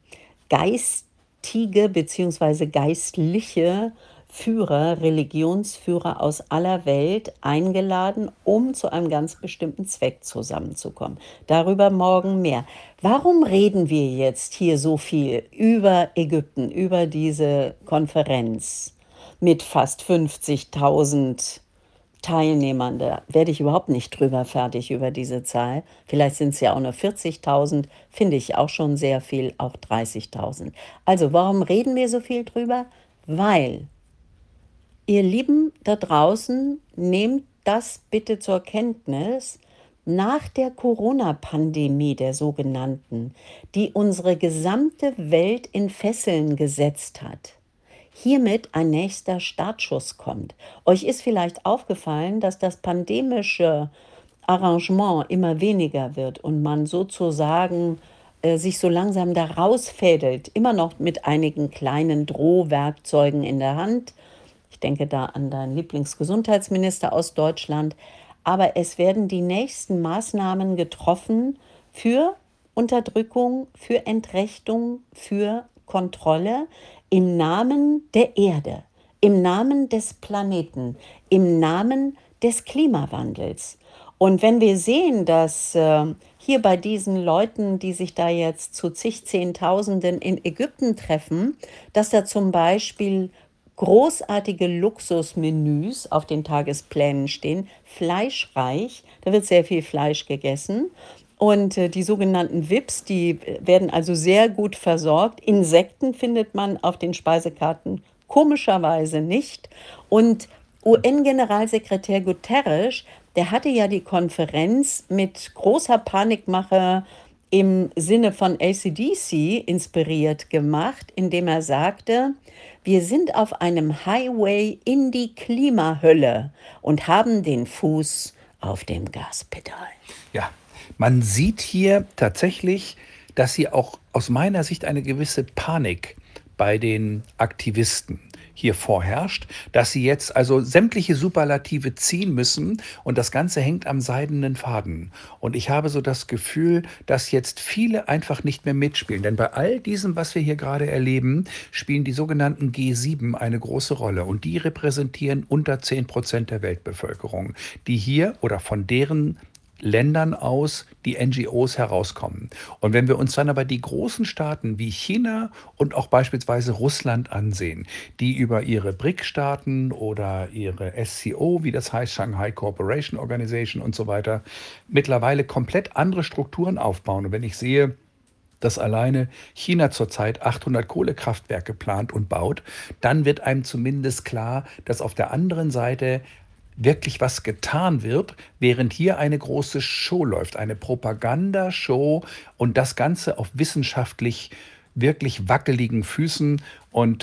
geistige bzw. geistliche Führer, Religionsführer aus aller Welt eingeladen, um zu einem ganz bestimmten Zweck zusammenzukommen. Darüber morgen mehr. Warum reden wir jetzt hier so viel über Ägypten, über diese Konferenz mit fast 50.000 Teilnehmern? Da werde ich überhaupt nicht drüber fertig über diese Zahl. Vielleicht sind es ja auch nur 40.000, finde ich auch schon sehr viel, auch 30.000. Also warum reden wir so viel drüber? Weil ihr Lieben da draußen, nehmt das bitte zur Kenntnis. nach der Corona-Pandemie der sogenannten, die unsere gesamte Welt in Fesseln gesetzt hat, hiermit ein nächster Startschuss kommt. Euch ist vielleicht aufgefallen, dass das pandemische Arrangement immer weniger wird und man sozusagen sich so langsam da rausfädelt, immer noch mit einigen kleinen Drohwerkzeugen in der Hand. Ich denke da an deinen Lieblingsgesundheitsminister aus Deutschland. Aber es werden die nächsten Maßnahmen getroffen für Unterdrückung, für Entrechtung, für Kontrolle im Namen der Erde, im Namen des Planeten, im Namen des Klimawandels. Und wenn wir sehen, dass hier bei diesen Leuten, die sich da jetzt zu zig Zehntausenden in Ägypten treffen, dass da zum Beispiel großartige Luxusmenüs auf den Tagesplänen stehen, fleischreich, da wird sehr viel Fleisch gegessen. Und die sogenannten VIPs, die werden also sehr gut versorgt. Insekten findet man auf den Speisekarten komischerweise nicht. Und UN-Generalsekretär Guterres, der hatte ja die Konferenz mit großer Panikmache im Sinne von AC/DC inspiriert gemacht, indem er sagte, wir sind auf einem Highway in die Klimahölle und haben den Fuß auf dem Gaspedal. Ja, man sieht hier tatsächlich, dass hier auch aus meiner Sicht eine gewisse Panik bei den Aktivisten hier vorherrscht, dass sie jetzt also sämtliche Superlative ziehen müssen und das Ganze hängt am seidenen Faden. Und ich habe so das Gefühl, dass jetzt viele einfach nicht mehr mitspielen. Denn bei all diesem, was wir hier gerade erleben, spielen die sogenannten G7 eine große Rolle. Und die repräsentieren unter 10% der Weltbevölkerung, die hier oder von deren Ländern aus die NGOs herauskommen. Und wenn wir uns dann aber die großen Staaten wie China und auch beispielsweise Russland ansehen, die über ihre BRIC-Staaten oder ihre SCO, wie das heißt, Shanghai Cooperation Organization und so weiter, mittlerweile komplett andere Strukturen aufbauen. Und wenn ich sehe, dass alleine China zurzeit 800 Kohlekraftwerke plant und baut, dann wird einem zumindest klar, dass auf der anderen Seite wirklich was getan wird, während hier eine große Show läuft, eine Propagandashow und das Ganze auf wissenschaftlich wirklich wackeligen Füßen. Und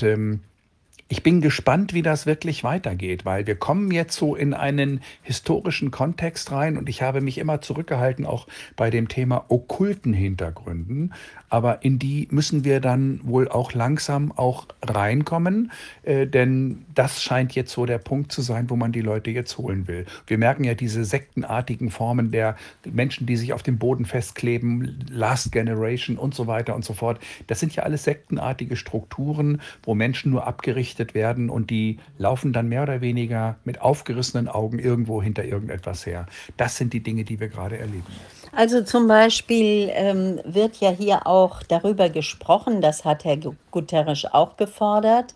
ich bin gespannt, wie das wirklich weitergeht, weil wir kommen jetzt so in einen historischen Kontext rein und ich habe mich immer zurückgehalten, auch bei dem Thema okkulten Hintergründen. Aber in die müssen wir dann wohl auch langsam auch reinkommen, denn das scheint jetzt so der Punkt zu sein, wo man die Leute jetzt holen will. Wir merken ja diese sektenartigen Formen der Menschen, die sich auf dem Boden festkleben, Last Generation und so weiter und so fort. Das sind ja alles sektenartige Strukturen, wo Menschen nur abgerichtet werden und die laufen dann mehr oder weniger mit aufgerissenen Augen irgendwo hinter irgendetwas her. Das sind die Dinge, die wir gerade erleben. Also zum Beispiel wird ja hier auch darüber gesprochen, das hat Herr Guterres auch gefordert,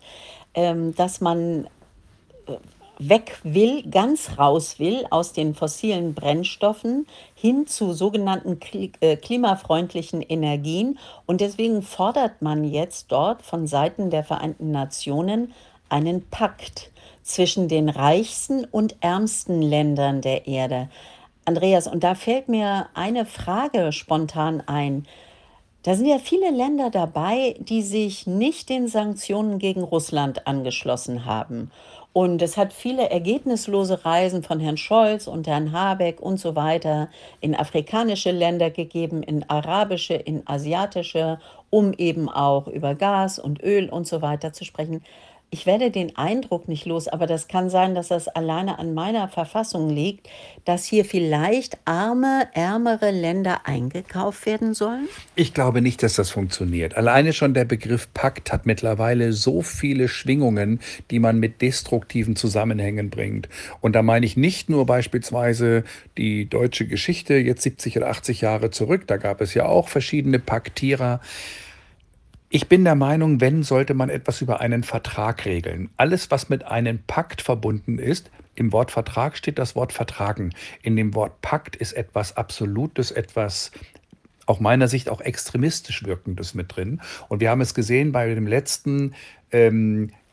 dass man weg will, ganz raus will aus den fossilen Brennstoffen hin zu sogenannten klimafreundlichen Energien. Und deswegen fordert man jetzt dort von Seiten der Vereinten Nationen einen Pakt zwischen den reichsten und ärmsten Ländern der Erde. Andreas, und da fällt mir eine Frage spontan ein. Da sind ja viele Länder dabei, die sich nicht den Sanktionen gegen Russland angeschlossen haben. Und es hat viele ergebnislose Reisen von Herrn Scholz und Herrn Habeck und so weiter in afrikanische Länder gegeben, in arabische, in asiatische, um eben auch über Gas und Öl und so weiter zu sprechen. Ich werde den Eindruck nicht los, aber das kann sein, dass das alleine an meiner Verfassung liegt, dass hier vielleicht ärmere Länder eingekauft werden sollen? Ich glaube nicht, dass das funktioniert. Alleine schon der Begriff Pakt hat mittlerweile so viele Schwingungen, die man mit destruktiven Zusammenhängen bringt. Und da meine ich nicht nur beispielsweise die deutsche Geschichte, jetzt 70 oder 80 Jahre zurück, da gab es ja auch verschiedene Paktierer. Ich bin der Meinung, wenn, sollte man etwas über einen Vertrag regeln. Alles, was mit einem Pakt verbunden ist, im Wort Vertrag steht das Wort vertragen. In dem Wort Pakt ist etwas Absolutes, etwas aus meiner Sicht auch extremistisch Wirkendes mit drin. Und wir haben es gesehen bei dem letzten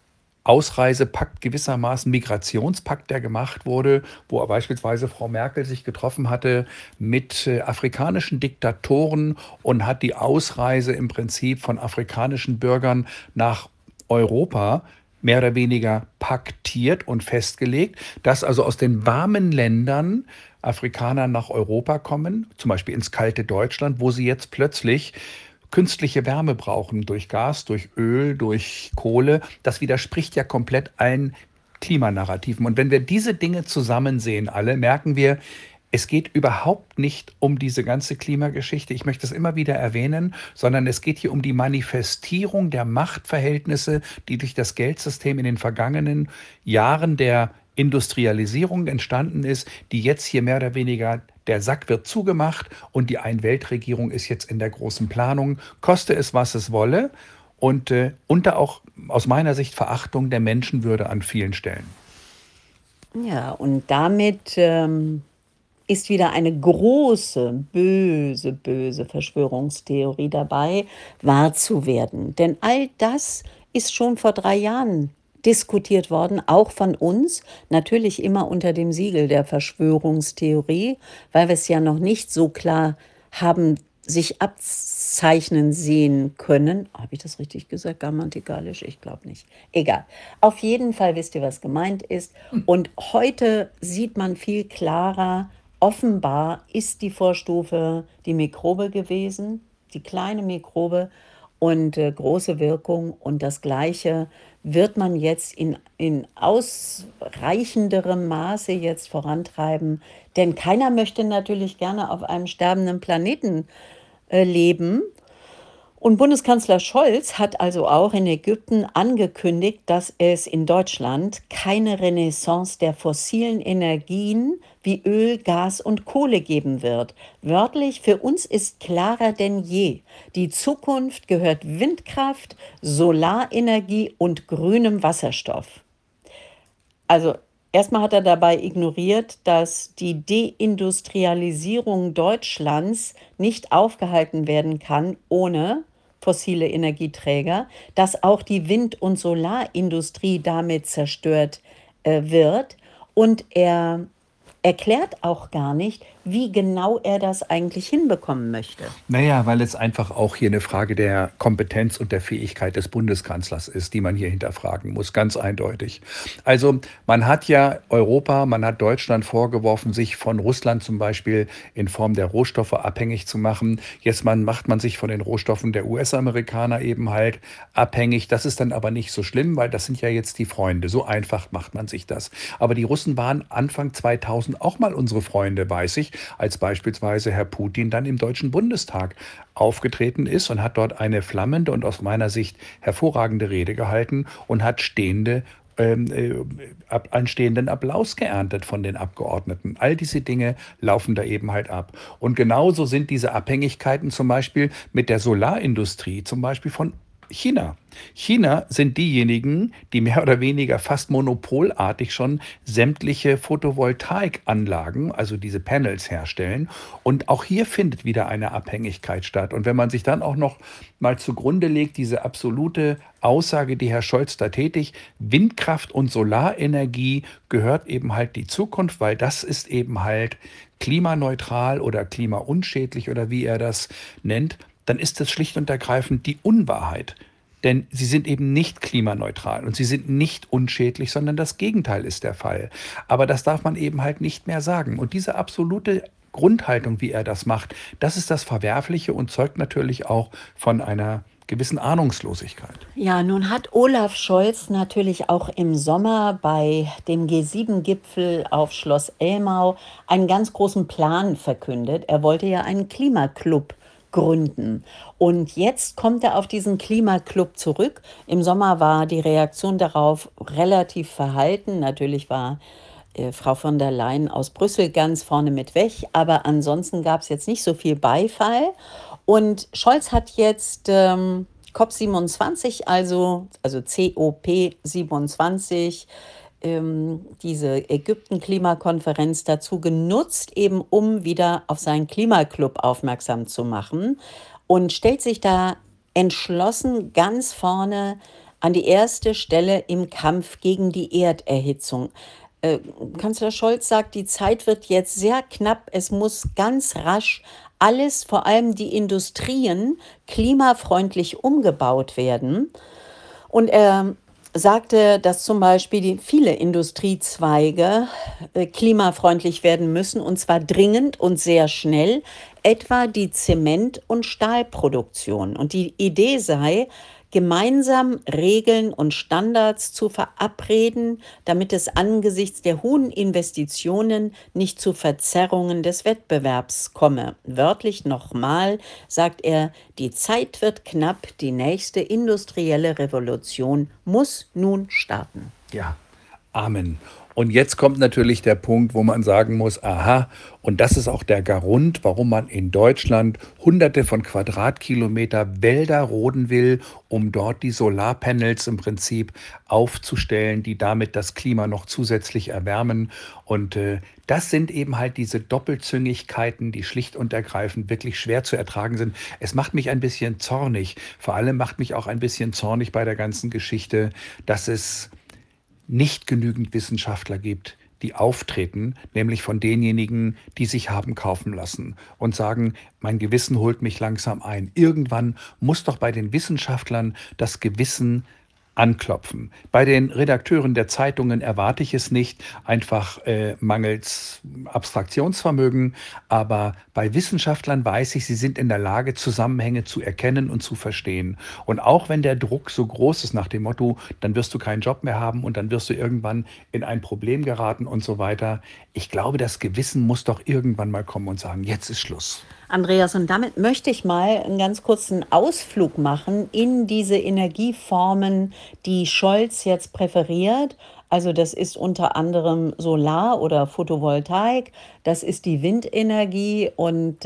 Ausreisepakt gewissermaßen, Migrationspakt, der gemacht wurde, wo beispielsweise Frau Merkel sich getroffen hatte mit afrikanischen Diktatoren und hat die Ausreise im Prinzip von afrikanischen Bürgern nach Europa mehr oder weniger paktiert und festgelegt, dass also aus den warmen Ländern Afrikaner nach Europa kommen, zum Beispiel ins kalte Deutschland, wo sie jetzt plötzlich künstliche Wärme brauchen durch Gas, durch Öl, durch Kohle. Das widerspricht ja komplett allen Klimanarrativen. Und wenn wir diese Dinge zusammen sehen, alle, merken wir, es geht überhaupt nicht um diese ganze Klimageschichte, ich möchte es immer wieder erwähnen, sondern es geht hier um die Manifestierung der Machtverhältnisse, die durch das Geldsystem in den vergangenen Jahren der Industrialisierung entstanden ist, die jetzt hier mehr oder weniger, der Sack wird zugemacht und die Ein-Welt-Regierung ist jetzt in der großen Planung, koste es, was es wolle, und unter auch aus meiner Sicht Verachtung der Menschenwürde an vielen Stellen. Ja, und damit ist wieder eine große, böse, böse Verschwörungstheorie dabei, wahr zu werden. Denn all das ist schon vor 3 Jahren diskutiert worden, auch von uns, natürlich immer unter dem Siegel der Verschwörungstheorie, weil wir es ja noch nicht so klar haben sich abzeichnen sehen können. Habe ich das richtig gesagt, grammatikalisch? Ich glaube nicht. Egal. Auf jeden Fall wisst ihr, was gemeint ist. Und heute sieht man viel klarer, offenbar ist die Vorstufe die Mikrobe gewesen, die kleine Mikrobe und große Wirkung. Und das Gleiche wird man jetzt in ausreichenderem Maße jetzt vorantreiben. Denn keiner möchte natürlich gerne auf einem sterbenden Planeten leben. Und Bundeskanzler Scholz hat also auch in Ägypten angekündigt, dass es in Deutschland keine Renaissance der fossilen Energien wie Öl, Gas und Kohle geben wird. Wörtlich, für uns ist klarer denn je. Die Zukunft gehört Windkraft, Solarenergie und grünem Wasserstoff. Also erstmal hat er dabei ignoriert, dass die Deindustrialisierung Deutschlands nicht aufgehalten werden kann ohne fossile Energieträger, dass auch die Wind- und Solarindustrie damit zerstört wird. Und er erklärt auch gar nicht, wie genau er das eigentlich hinbekommen möchte. Naja, weil es einfach auch hier eine Frage der Kompetenz und der Fähigkeit des Bundeskanzlers ist, die man hier hinterfragen muss, ganz eindeutig. Also man hat ja Europa, man hat Deutschland vorgeworfen, sich von Russland zum Beispiel in Form der Rohstoffe abhängig zu machen. Jetzt macht man sich von den Rohstoffen der US-Amerikaner eben halt abhängig. Das ist dann aber nicht so schlimm, weil das sind ja jetzt die Freunde. So einfach macht man sich das. Aber die Russen waren Anfang 2000 auch mal unsere Freunde, weiß ich, als beispielsweise Herr Putin dann im Deutschen Bundestag aufgetreten ist und hat dort eine flammende und aus meiner Sicht hervorragende Rede gehalten und hat einen stehenden Applaus geerntet von den Abgeordneten. All diese Dinge laufen da eben halt ab. Und genauso sind diese Abhängigkeiten zum Beispiel mit der Solarindustrie, zum Beispiel von China. China sind diejenigen, die mehr oder weniger fast monopolartig schon sämtliche Photovoltaikanlagen, also diese Panels herstellen. Und auch hier findet wieder eine Abhängigkeit statt. Und wenn man sich dann auch noch mal zugrunde legt, diese absolute Aussage, die Herr Scholz da tätigt, Windkraft und Solarenergie gehört eben halt die Zukunft, weil das ist eben halt klimaneutral oder klimaunschädlich oder wie er das nennt, dann ist das schlicht und ergreifend die Unwahrheit. Denn sie sind eben nicht klimaneutral und sie sind nicht unschädlich, sondern das Gegenteil ist der Fall. Aber das darf man eben halt nicht mehr sagen. Und diese absolute Grundhaltung, wie er das macht, das ist das Verwerfliche und zeugt natürlich auch von einer gewissen Ahnungslosigkeit. Ja, nun hat Olaf Scholz natürlich auch im Sommer bei dem G7-Gipfel auf Schloss Elmau einen ganz großen Plan verkündet. Er wollte ja einen Klimaclub gründen. Und jetzt kommt er auf diesen Klimaclub zurück. Im Sommer war die Reaktion darauf relativ verhalten. Natürlich war Frau von der Leyen aus Brüssel ganz vorne mit weg, aber ansonsten gab es jetzt nicht so viel Beifall. Und Scholz hat jetzt COP27, also COP27, diese Ägypten-Klimakonferenz dazu genutzt, eben um wieder auf seinen Klimaclub aufmerksam zu machen und stellt sich da entschlossen ganz vorne an die erste Stelle im Kampf gegen die Erderhitzung. Äh, Kanzler Scholz sagt, die Zeit wird jetzt sehr knapp. Es muss ganz rasch alles, vor allem die Industrien, klimafreundlich umgebaut werden. Und er sagte, dass zum Beispiel viele Industriezweige klimafreundlich werden müssen, und zwar dringend und sehr schnell, etwa die Zement- und Stahlproduktion. Und die Idee sei, gemeinsam Regeln und Standards zu verabreden, damit es angesichts der hohen Investitionen nicht zu Verzerrungen des Wettbewerbs komme. Wörtlich nochmal sagt er, die Zeit wird knapp, die nächste industrielle Revolution muss nun starten. Ja, Amen. Und jetzt kommt natürlich der Punkt, wo man sagen muss, aha, und das ist auch der Grund, warum man in Deutschland hunderte von Quadratkilometer Wälder roden will, um dort die Solarpanels im Prinzip aufzustellen, die damit das Klima noch zusätzlich erwärmen. Und das sind eben halt diese Doppelzüngigkeiten, die schlicht und ergreifend wirklich schwer zu ertragen sind. Es macht mich ein bisschen zornig. Vor allem macht mich auch ein bisschen zornig bei der ganzen Geschichte, dass es nicht genügend Wissenschaftler gibt, die auftreten, nämlich von denjenigen, die sich haben kaufen lassen und sagen, mein Gewissen holt mich langsam ein. Irgendwann muss doch bei den Wissenschaftlern das Gewissen anklopfen. Bei den Redakteuren der Zeitungen erwarte ich es nicht, einfach mangels Abstraktionsvermögen. Aber bei Wissenschaftlern weiß ich, sie sind in der Lage, Zusammenhänge zu erkennen und zu verstehen. Und auch wenn der Druck so groß ist nach dem Motto, dann wirst du keinen Job mehr haben und dann wirst du irgendwann in ein Problem geraten und so weiter. Ich glaube, das Gewissen muss doch irgendwann mal kommen und sagen, jetzt ist Schluss. Andreas, und damit möchte ich mal einen ganz kurzen Ausflug machen in diese Energieformen, die Scholz jetzt präferiert. Also das ist unter anderem Solar oder Photovoltaik, das ist die Windenergie und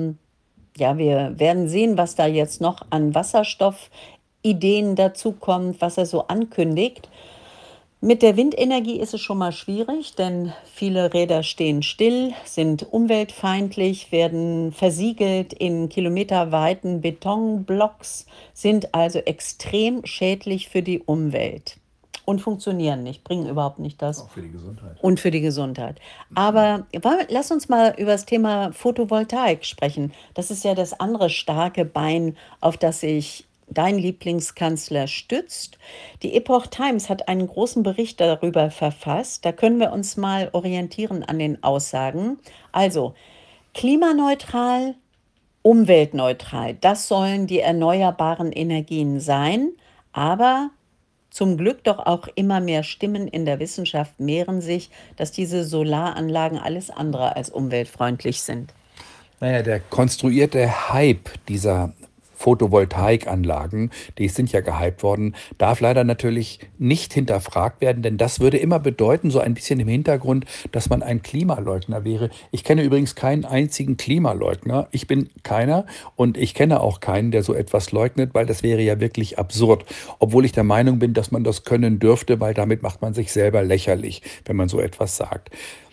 ja, wir werden sehen, was da jetzt noch an Wasserstoffideen dazu kommt, was er so ankündigt. Mit der Windenergie ist es schon mal schwierig, denn viele Räder stehen still, sind umweltfeindlich, werden versiegelt in kilometerweiten Betonblocks, sind also extrem schädlich für die Umwelt und funktionieren nicht, bringen überhaupt nicht das. Auch für die Gesundheit. Und für die Gesundheit. Aber lass uns mal über das Thema Photovoltaik sprechen. Das ist ja das andere starke Bein, auf das sich dein Lieblingskanzler stützt. Die Epoch Times hat einen großen Bericht darüber verfasst. Da können wir uns mal orientieren an den Aussagen. Also, klimaneutral, umweltneutral, das sollen die erneuerbaren Energien sein. Aber zum Glück doch auch immer mehr Stimmen in der Wissenschaft mehren sich, dass diese Solaranlagen alles andere als umweltfreundlich sind. Naja, der konstruierte Hype dieser Photovoltaikanlagen, die sind ja gehypt worden, darf leider natürlich nicht hinterfragt werden, denn das würde immer bedeuten, so ein bisschen im Hintergrund, dass man ein Klimaleugner wäre. Ich kenne übrigens keinen einzigen Klimaleugner. Ich bin keiner und ich kenne auch keinen, der so etwas leugnet, weil das wäre ja wirklich absurd. Obwohl ich der Meinung bin, dass man das können dürfte, weil damit macht man sich selber lächerlich, wenn man so etwas sagt.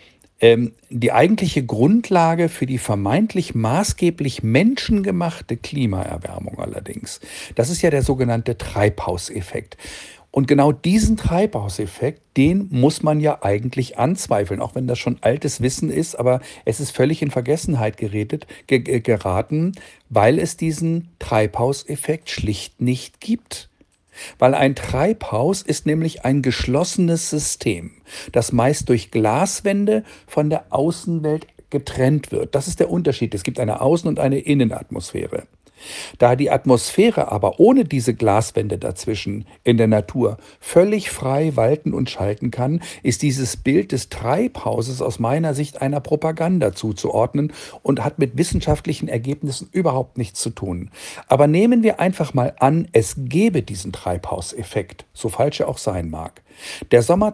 Die eigentliche Grundlage für die vermeintlich maßgeblich menschengemachte Klimaerwärmung allerdings, das ist ja der sogenannte Treibhauseffekt. Und genau diesen Treibhauseffekt, den muss man ja eigentlich anzweifeln, auch wenn das schon altes Wissen ist, aber es ist völlig in Vergessenheit geraten, weil es diesen Treibhauseffekt schlicht nicht gibt. Weil ein Treibhaus ist nämlich ein geschlossenes System, das meist durch Glaswände von der Außenwelt getrennt wird. Das ist der Unterschied. Es gibt eine Außen- und eine Innenatmosphäre. Da die Atmosphäre aber ohne diese Glaswände dazwischen in der Natur völlig frei walten und schalten kann, ist dieses Bild des Treibhauses aus meiner Sicht einer Propaganda zuzuordnen und hat mit wissenschaftlichen Ergebnissen überhaupt nichts zu tun. Aber nehmen wir einfach mal an, es gäbe diesen Treibhauseffekt, so falsch er auch sein mag. Der Sommer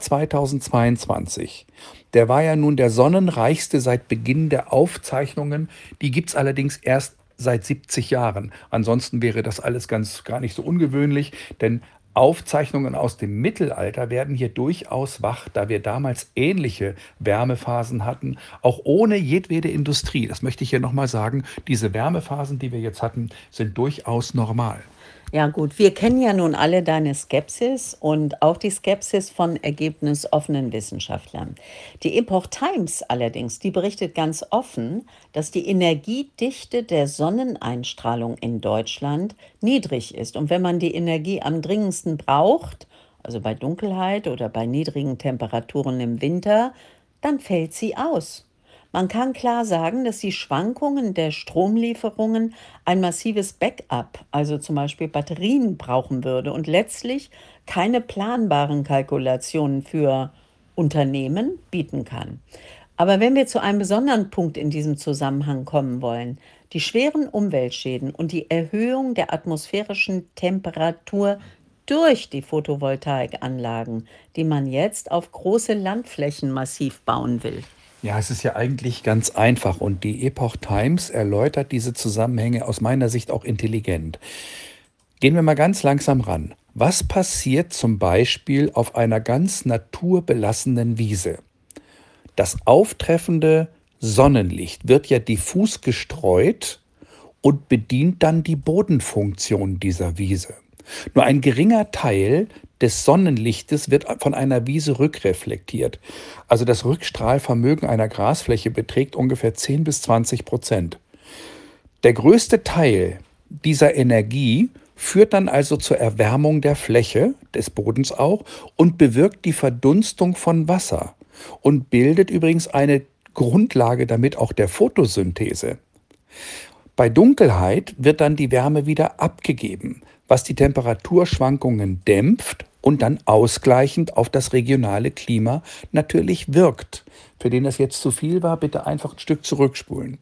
2022, der war ja nun der sonnenreichste seit Beginn der Aufzeichnungen. Die gibt es allerdings erst seit 70 Jahren. Ansonsten wäre das alles gar nicht so ungewöhnlich, denn Aufzeichnungen aus dem Mittelalter werden hier durchaus wach, da wir damals ähnliche Wärmephasen hatten, auch ohne jedwede Industrie. Das möchte ich hier nochmal sagen. Diese Wärmephasen, die wir jetzt hatten, sind durchaus normal. Ja gut, wir kennen ja nun alle deine Skepsis und auch die Skepsis von ergebnisoffenen Wissenschaftlern. Die Epoch Times allerdings, die berichtet ganz offen, dass die Energiedichte der Sonneneinstrahlung in Deutschland niedrig ist. Und wenn man die Energie am dringendsten braucht, also bei Dunkelheit oder bei niedrigen Temperaturen im Winter, dann fällt sie aus. Man kann klar sagen, dass die Schwankungen der Stromlieferungen ein massives Backup, also zum Beispiel Batterien, brauchen würde und letztlich keine planbaren Kalkulationen für Unternehmen bieten kann. Aber wenn wir zu einem besonderen Punkt in diesem Zusammenhang kommen wollen, die schweren Umweltschäden und die Erhöhung der atmosphärischen Temperatur durch die Photovoltaikanlagen, die man jetzt auf große Landflächen massiv bauen will. Ja, es ist ja eigentlich ganz einfach und die Epoch Times erläutert diese Zusammenhänge aus meiner Sicht auch intelligent. Gehen wir mal ganz langsam ran. Was passiert zum Beispiel auf einer ganz naturbelassenen Wiese? Das auftreffende Sonnenlicht wird ja diffus gestreut und bedient dann die Bodenfunktion dieser Wiese. Nur ein geringer Teil des Sonnenlichtes wird von einer Wiese rückreflektiert. Also das Rückstrahlvermögen einer Grasfläche beträgt ungefähr 10 bis 20%. Der größte Teil dieser Energie führt dann also zur Erwärmung der Fläche, des Bodens auch, und bewirkt die Verdunstung von Wasser und bildet übrigens eine Grundlage damit auch der Photosynthese. Bei Dunkelheit wird dann die Wärme wieder abgegeben, was die Temperaturschwankungen dämpft und dann ausgleichend auf das regionale Klima natürlich wirkt. Für den das jetzt zu viel war, bitte einfach ein Stück zurückspulen.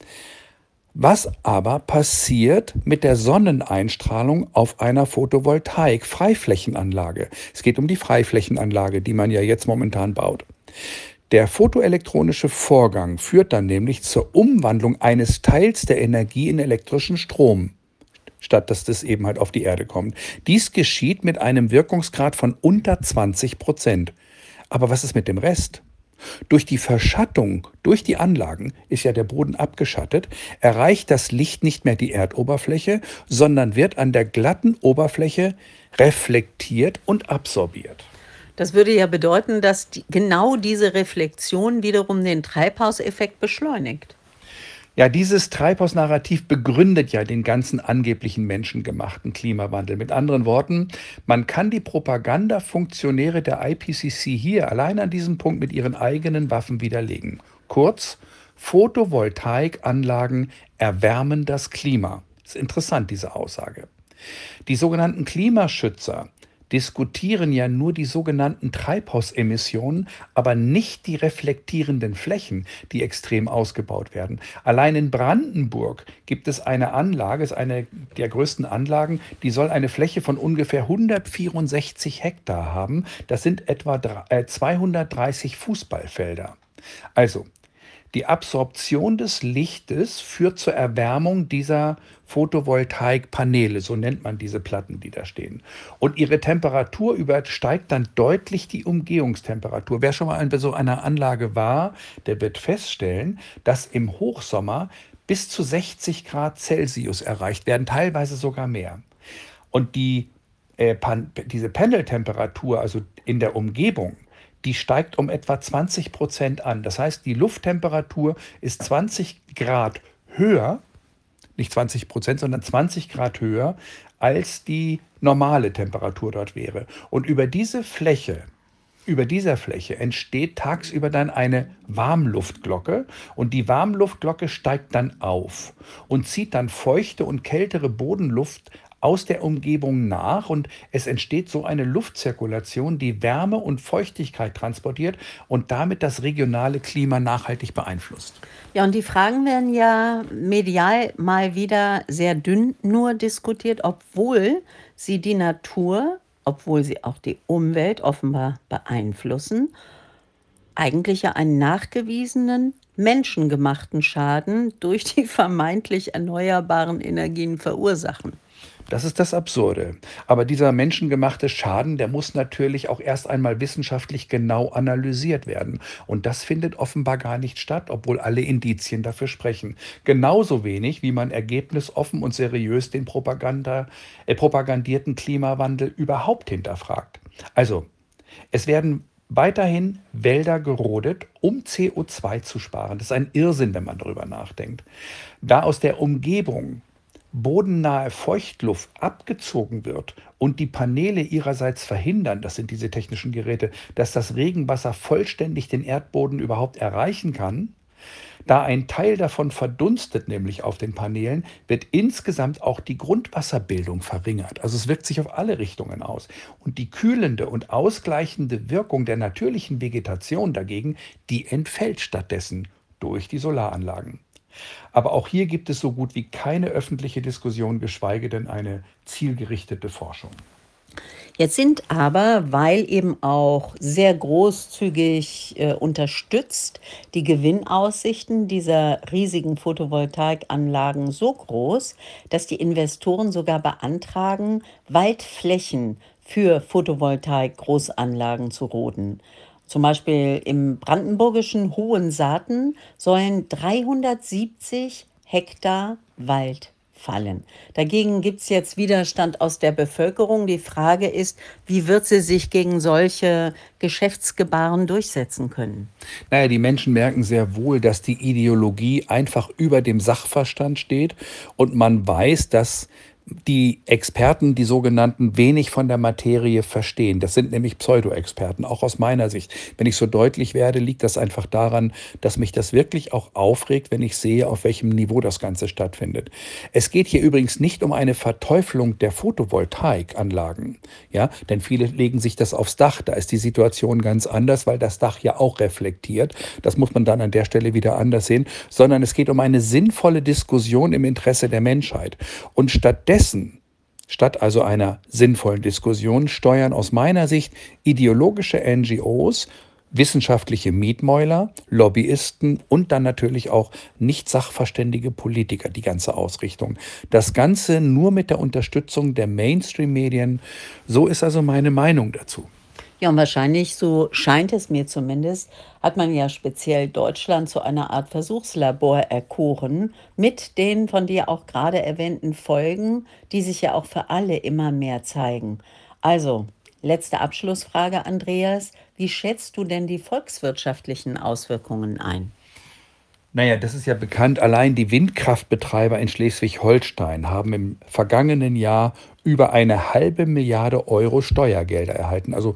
Was aber passiert mit der Sonneneinstrahlung auf einer Photovoltaik-Freiflächenanlage? Es geht um die Freiflächenanlage, die man ja jetzt momentan baut. Der photoelektronische Vorgang führt dann nämlich zur Umwandlung eines Teils der Energie in elektrischen Strom, statt dass das eben halt auf die Erde kommt. Dies geschieht mit einem Wirkungsgrad von unter 20%. Aber was ist mit dem Rest? Durch die Verschattung, durch die Anlagen, ist ja der Boden abgeschattet, erreicht das Licht nicht mehr die Erdoberfläche, sondern wird an der glatten Oberfläche reflektiert und absorbiert. Das würde ja bedeuten, dass genau diese Reflexion wiederum den Treibhauseffekt beschleunigt. Ja, dieses Treibhausnarrativ begründet ja den ganzen angeblichen menschengemachten Klimawandel. Mit anderen Worten, man kann die Propagandafunktionäre der IPCC hier allein an diesem Punkt mit ihren eigenen Waffen widerlegen. Kurz, Photovoltaikanlagen erwärmen das Klima. Das ist interessant, diese Aussage. Die sogenannten Klimaschützer diskutieren ja nur die sogenannten Treibhausemissionen, aber nicht die reflektierenden Flächen, die extrem ausgebaut werden. Allein in Brandenburg gibt es eine Anlage, ist eine der größten Anlagen, die soll eine Fläche von ungefähr 164 Hektar haben. Das sind etwa 230 Fußballfelder. Also, die Absorption des Lichtes führt zur Erwärmung dieser Photovoltaikpaneele, so nennt man diese Platten, die da stehen. Und ihre Temperatur übersteigt dann deutlich die Umgehungstemperatur. Wer schon mal in so einer Anlage war, der wird feststellen, dass im Hochsommer bis zu 60 Grad Celsius erreicht werden, teilweise sogar mehr. Und diese Pendeltemperatur, also in der Umgebung, die steigt um etwa 20% an. Das heißt, die Lufttemperatur ist 20 Grad höher, nicht 20%, sondern 20 Grad höher, als die normale Temperatur dort wäre. Und über dieser Fläche entsteht tagsüber dann eine Warmluftglocke und die Warmluftglocke steigt dann auf und zieht dann feuchte und kältere Bodenluft aus der Umgebung nach und es entsteht so eine Luftzirkulation, die Wärme und Feuchtigkeit transportiert und damit das regionale Klima nachhaltig beeinflusst. Ja, und die Fragen werden ja medial mal wieder sehr dünn nur diskutiert, obwohl sie die Natur, obwohl sie auch die Umwelt offenbar beeinflussen, eigentlich ja einen nachgewiesenen menschengemachten Schaden durch die vermeintlich erneuerbaren Energien verursachen. Das ist das Absurde. Aber dieser menschengemachte Schaden, der muss natürlich auch erst einmal wissenschaftlich genau analysiert werden. Und das findet offenbar gar nicht statt, obwohl alle Indizien dafür sprechen. Genauso wenig, wie man ergebnisoffen und seriös den propagandierten Klimawandel überhaupt hinterfragt. Also, es werden weiterhin Wälder gerodet, um CO2 zu sparen. Das ist ein Irrsinn, wenn man darüber nachdenkt. Da aus der Umgebung bodennahe Feuchtluft abgezogen wird und die Paneele ihrerseits verhindern, das sind diese technischen Geräte, dass das Regenwasser vollständig den Erdboden überhaupt erreichen kann, da ein Teil davon verdunstet, nämlich auf den Paneelen, wird insgesamt auch die Grundwasserbildung verringert. Also es wirkt sich auf alle Richtungen aus. Und die kühlende und ausgleichende Wirkung der natürlichen Vegetation dagegen, die entfällt stattdessen durch die Solaranlagen. Aber auch hier gibt es so gut wie keine öffentliche Diskussion, geschweige denn eine zielgerichtete Forschung. Jetzt sind aber, weil eben auch sehr großzügig unterstützt, die Gewinnaussichten dieser riesigen Photovoltaikanlagen so groß, dass die Investoren sogar beantragen, Waldflächen für Photovoltaik-Großanlagen zu roden. Zum Beispiel im brandenburgischen Hohensaaten sollen 370 Hektar Wald fallen. Dagegen gibt es jetzt Widerstand aus der Bevölkerung. Die Frage ist, wie wird sie sich gegen solche Geschäftsgebaren durchsetzen können? Naja, die Menschen merken sehr wohl, dass die Ideologie einfach über dem Sachverstand steht und man weiß, dass die Experten, die sogenannten, wenig von der Materie verstehen. Das sind nämlich Pseudo-Experten, auch aus meiner Sicht. Wenn ich so deutlich werde, liegt das einfach daran, dass mich das wirklich auch aufregt, wenn ich sehe, auf welchem Niveau das Ganze stattfindet. Es geht hier übrigens nicht um eine Verteuflung der Photovoltaikanlagen, ja, denn viele legen sich das aufs Dach. Da ist die Situation ganz anders, weil das Dach ja auch reflektiert. Das muss man dann an der Stelle wieder anders sehen, sondern es geht um eine sinnvolle Diskussion im Interesse der Menschheit. Und statt also einer sinnvollen Diskussion, steuern aus meiner Sicht ideologische NGOs, wissenschaftliche Mietmäuler, Lobbyisten und dann natürlich auch nicht sachverständige Politiker die ganze Ausrichtung. Das Ganze nur mit der Unterstützung der Mainstream-Medien. So ist also meine Meinung dazu. Ja, und wahrscheinlich, so scheint es mir zumindest, hat man ja speziell Deutschland zu einer Art Versuchslabor erkoren, mit den von dir auch gerade erwähnten Folgen, die sich ja auch für alle immer mehr zeigen. Also, letzte Abschlussfrage, Andreas. Wie schätzt du denn die volkswirtschaftlichen Auswirkungen ein? Naja, das ist ja bekannt. Allein die Windkraftbetreiber in Schleswig-Holstein haben im vergangenen Jahr über 1,5 Milliarde Euro Steuergelder erhalten, also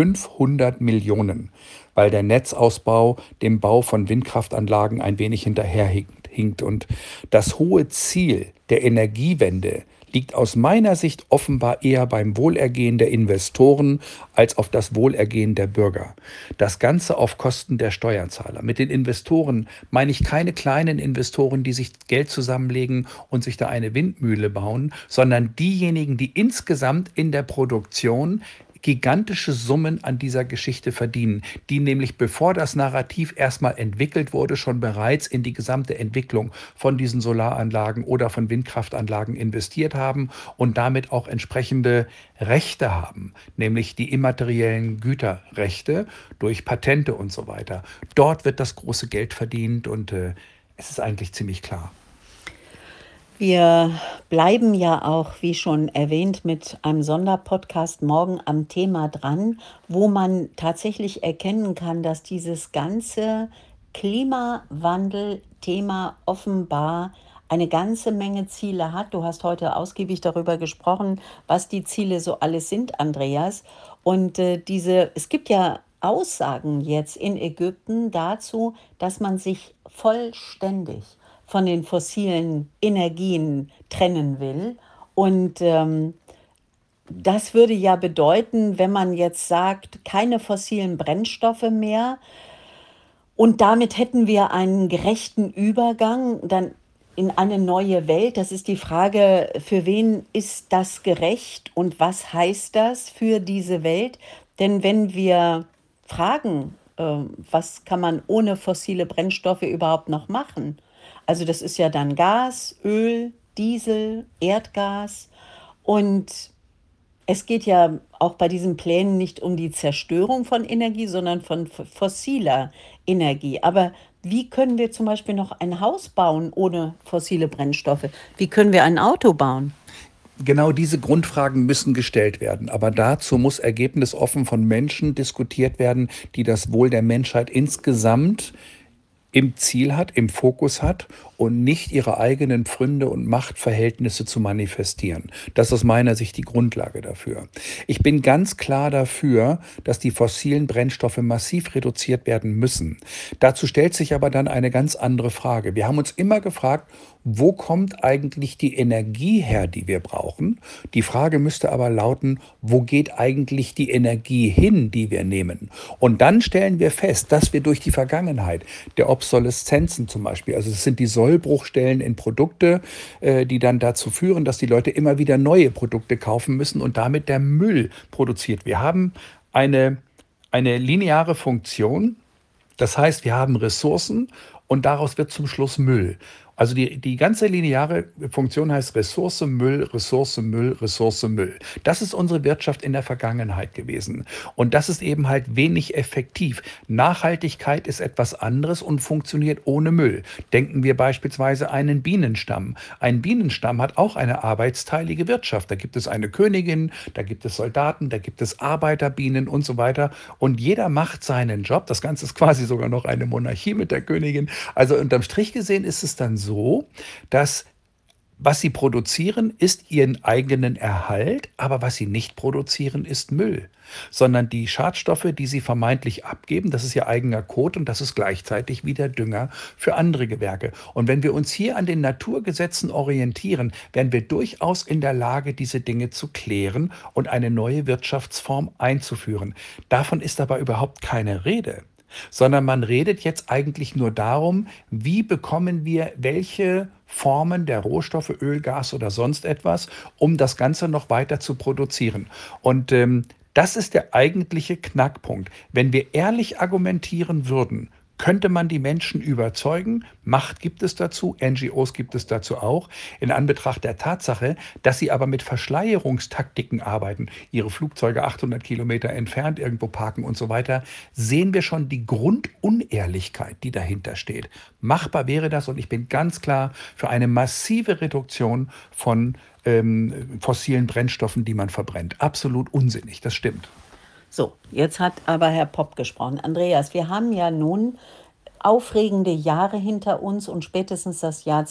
500 Millionen, weil der Netzausbau dem Bau von Windkraftanlagen ein wenig hinterherhinkt. Und das hohe Ziel der Energiewende liegt aus meiner Sicht offenbar eher beim Wohlergehen der Investoren als auf das Wohlergehen der Bürger. Das Ganze auf Kosten der Steuerzahler. Mit den Investoren meine ich keine kleinen Investoren, die sich Geld zusammenlegen und sich da eine Windmühle bauen, sondern diejenigen, die insgesamt in der Produktion gigantische Summen an dieser Geschichte verdienen, die nämlich, bevor das Narrativ erstmal entwickelt wurde, schon bereits in die gesamte Entwicklung von diesen Solaranlagen oder von Windkraftanlagen investiert haben und damit auch entsprechende Rechte haben, nämlich die immateriellen Güterrechte durch Patente und so weiter. Dort wird das große Geld verdient und es ist eigentlich ziemlich klar. Wir bleiben ja auch, wie schon erwähnt, mit einem Sonderpodcast morgen am Thema dran, wo man tatsächlich erkennen kann, dass dieses ganze Klimawandel-Thema offenbar eine ganze Menge Ziele hat. Du hast heute ausgiebig darüber gesprochen, was die Ziele so alles sind, Andreas. Und es gibt ja Aussagen jetzt in Ägypten dazu, dass man sich vollständig von den fossilen Energien trennen will. Und das würde ja bedeuten, wenn man jetzt sagt, keine fossilen Brennstoffe mehr, und damit hätten wir einen gerechten Übergang dann in eine neue Welt. Das ist die Frage, für wen ist das gerecht und was heißt das für diese Welt? Denn wenn wir fragen, was kann man ohne fossile Brennstoffe überhaupt noch machen? Also das ist ja dann Gas, Öl, Diesel, Erdgas. Und es geht ja auch bei diesen Plänen nicht um die Zerstörung von Energie, sondern von fossiler Energie. Aber wie können wir zum Beispiel noch ein Haus bauen ohne fossile Brennstoffe? Wie können wir ein Auto bauen? Genau diese Grundfragen müssen gestellt werden. Aber dazu muss ergebnisoffen von Menschen diskutiert werden, die das Wohl der Menschheit insgesamt im Ziel hat, im Fokus hat und nicht ihre eigenen Pfründe und Machtverhältnisse zu manifestieren. Das ist aus meiner Sicht die Grundlage dafür. Ich bin ganz klar dafür, dass die fossilen Brennstoffe massiv reduziert werden müssen. Dazu stellt sich aber dann eine ganz andere Frage. Wir haben uns immer gefragt, wo kommt eigentlich die Energie her, die wir brauchen? Die Frage müsste aber lauten, wo geht eigentlich die Energie hin, die wir nehmen? Und dann stellen wir fest, dass wir durch die Vergangenheit der Obsoleszenzen zum Beispiel, also es sind die Sollbruchstellen in Produkte, die dann dazu führen, dass die Leute immer wieder neue Produkte kaufen müssen und damit der Müll produziert. Wir haben eine lineare Funktion, das heißt, wir haben Ressourcen und daraus wird zum Schluss Müll. Also die ganze lineare Funktion heißt Ressource, Müll, Ressource, Müll, Ressource, Müll. Das ist unsere Wirtschaft in der Vergangenheit gewesen. Und das ist eben halt wenig effektiv. Nachhaltigkeit ist etwas anderes und funktioniert ohne Müll. Denken wir beispielsweise einen Bienenstamm. Ein Bienenstamm hat auch eine arbeitsteilige Wirtschaft. Da gibt es eine Königin, da gibt es Soldaten, da gibt es Arbeiterbienen und so weiter. Und jeder macht seinen Job. Das Ganze ist quasi sogar noch eine Monarchie mit der Königin. Also unterm Strich gesehen ist es dann so, dass was sie produzieren, ist ihren eigenen Erhalt, aber was sie nicht produzieren, ist Müll. Sondern die Schadstoffe, die sie vermeintlich abgeben, das ist ihr eigener Kot und das ist gleichzeitig wieder Dünger für andere Gewerke. Und wenn wir uns hier an den Naturgesetzen orientieren, wären wir durchaus in der Lage, diese Dinge zu klären und eine neue Wirtschaftsform einzuführen. Davon ist aber überhaupt keine Rede. Sondern man redet jetzt eigentlich nur darum, wie bekommen wir welche Formen der Rohstoffe, Öl, Gas oder sonst etwas, um das Ganze noch weiter zu produzieren. Und das ist der eigentliche Knackpunkt. Wenn wir ehrlich argumentieren würden, könnte man die Menschen überzeugen? Macht gibt es dazu, NGOs gibt es dazu auch, in Anbetracht der Tatsache, dass sie aber mit Verschleierungstaktiken arbeiten, ihre Flugzeuge 800 Kilometer entfernt irgendwo parken und so weiter, sehen wir schon die Grundunehrlichkeit, die dahinter steht. Machbar wäre das und ich bin ganz klar für eine massive Reduktion von fossilen Brennstoffen, die man verbrennt. Absolut unsinnig, das stimmt. So, jetzt hat aber Herr Popp gesprochen. Andreas, wir haben ja nun aufregende Jahre hinter uns und spätestens das Jahr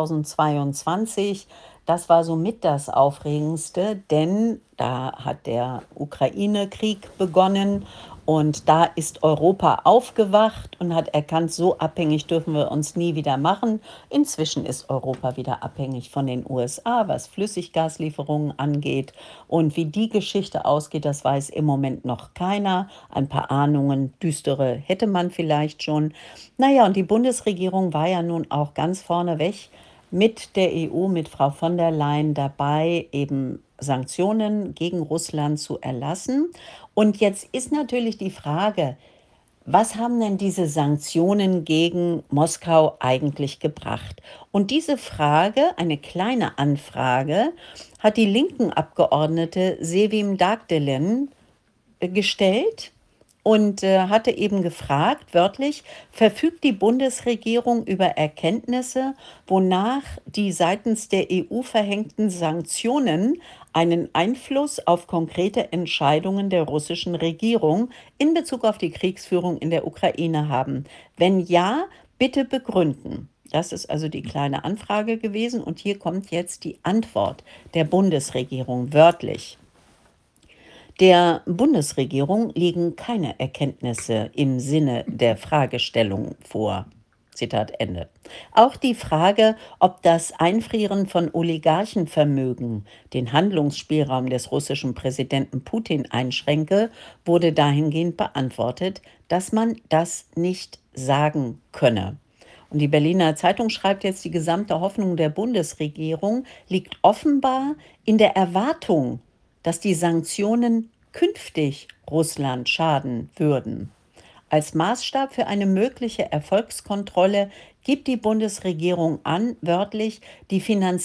2022, das war somit das Aufregendste, denn da hat der Ukraine-Krieg begonnen und da ist Europa aufgewacht und hat erkannt, so abhängig dürfen wir uns nie wieder machen. Inzwischen ist Europa wieder abhängig von den USA, was Flüssiggaslieferungen angeht. Und wie die Geschichte ausgeht, das weiß im Moment noch keiner. Ein paar Ahnungen, düstere hätte man vielleicht schon. Naja, und die Bundesregierung war ja nun auch ganz vorneweg mit der EU, mit Frau von der Leyen dabei, eben Sanktionen gegen Russland zu erlassen. Und jetzt ist natürlich die Frage, was haben denn diese Sanktionen gegen Moskau eigentlich gebracht? Und diese Frage, eine kleine Anfrage, hat die linken Abgeordnete Sevim Dagdelen gestellt und hatte eben gefragt, wörtlich, verfügt die Bundesregierung über Erkenntnisse, wonach die seitens der EU verhängten Sanktionen einen Einfluss auf konkrete Entscheidungen der russischen Regierung in Bezug auf die Kriegsführung in der Ukraine haben? Wenn ja, bitte begründen. Das ist also die kleine Anfrage gewesen und hier kommt jetzt die Antwort der Bundesregierung wörtlich. Der Bundesregierung liegen keine Erkenntnisse im Sinne der Fragestellung vor. Zitat Ende. Auch die Frage, ob das Einfrieren von Oligarchenvermögen den Handlungsspielraum des russischen Präsidenten Putin einschränke, wurde dahingehend beantwortet, dass man das nicht sagen könne. Und die Berliner Zeitung schreibt jetzt, die gesamte Hoffnung der Bundesregierung liegt offenbar in der Erwartung, dass die Sanktionen künftig Russland schaden würden. Als Maßstab für eine mögliche Erfolgskontrolle gibt die Bundesregierung an, wörtlich, die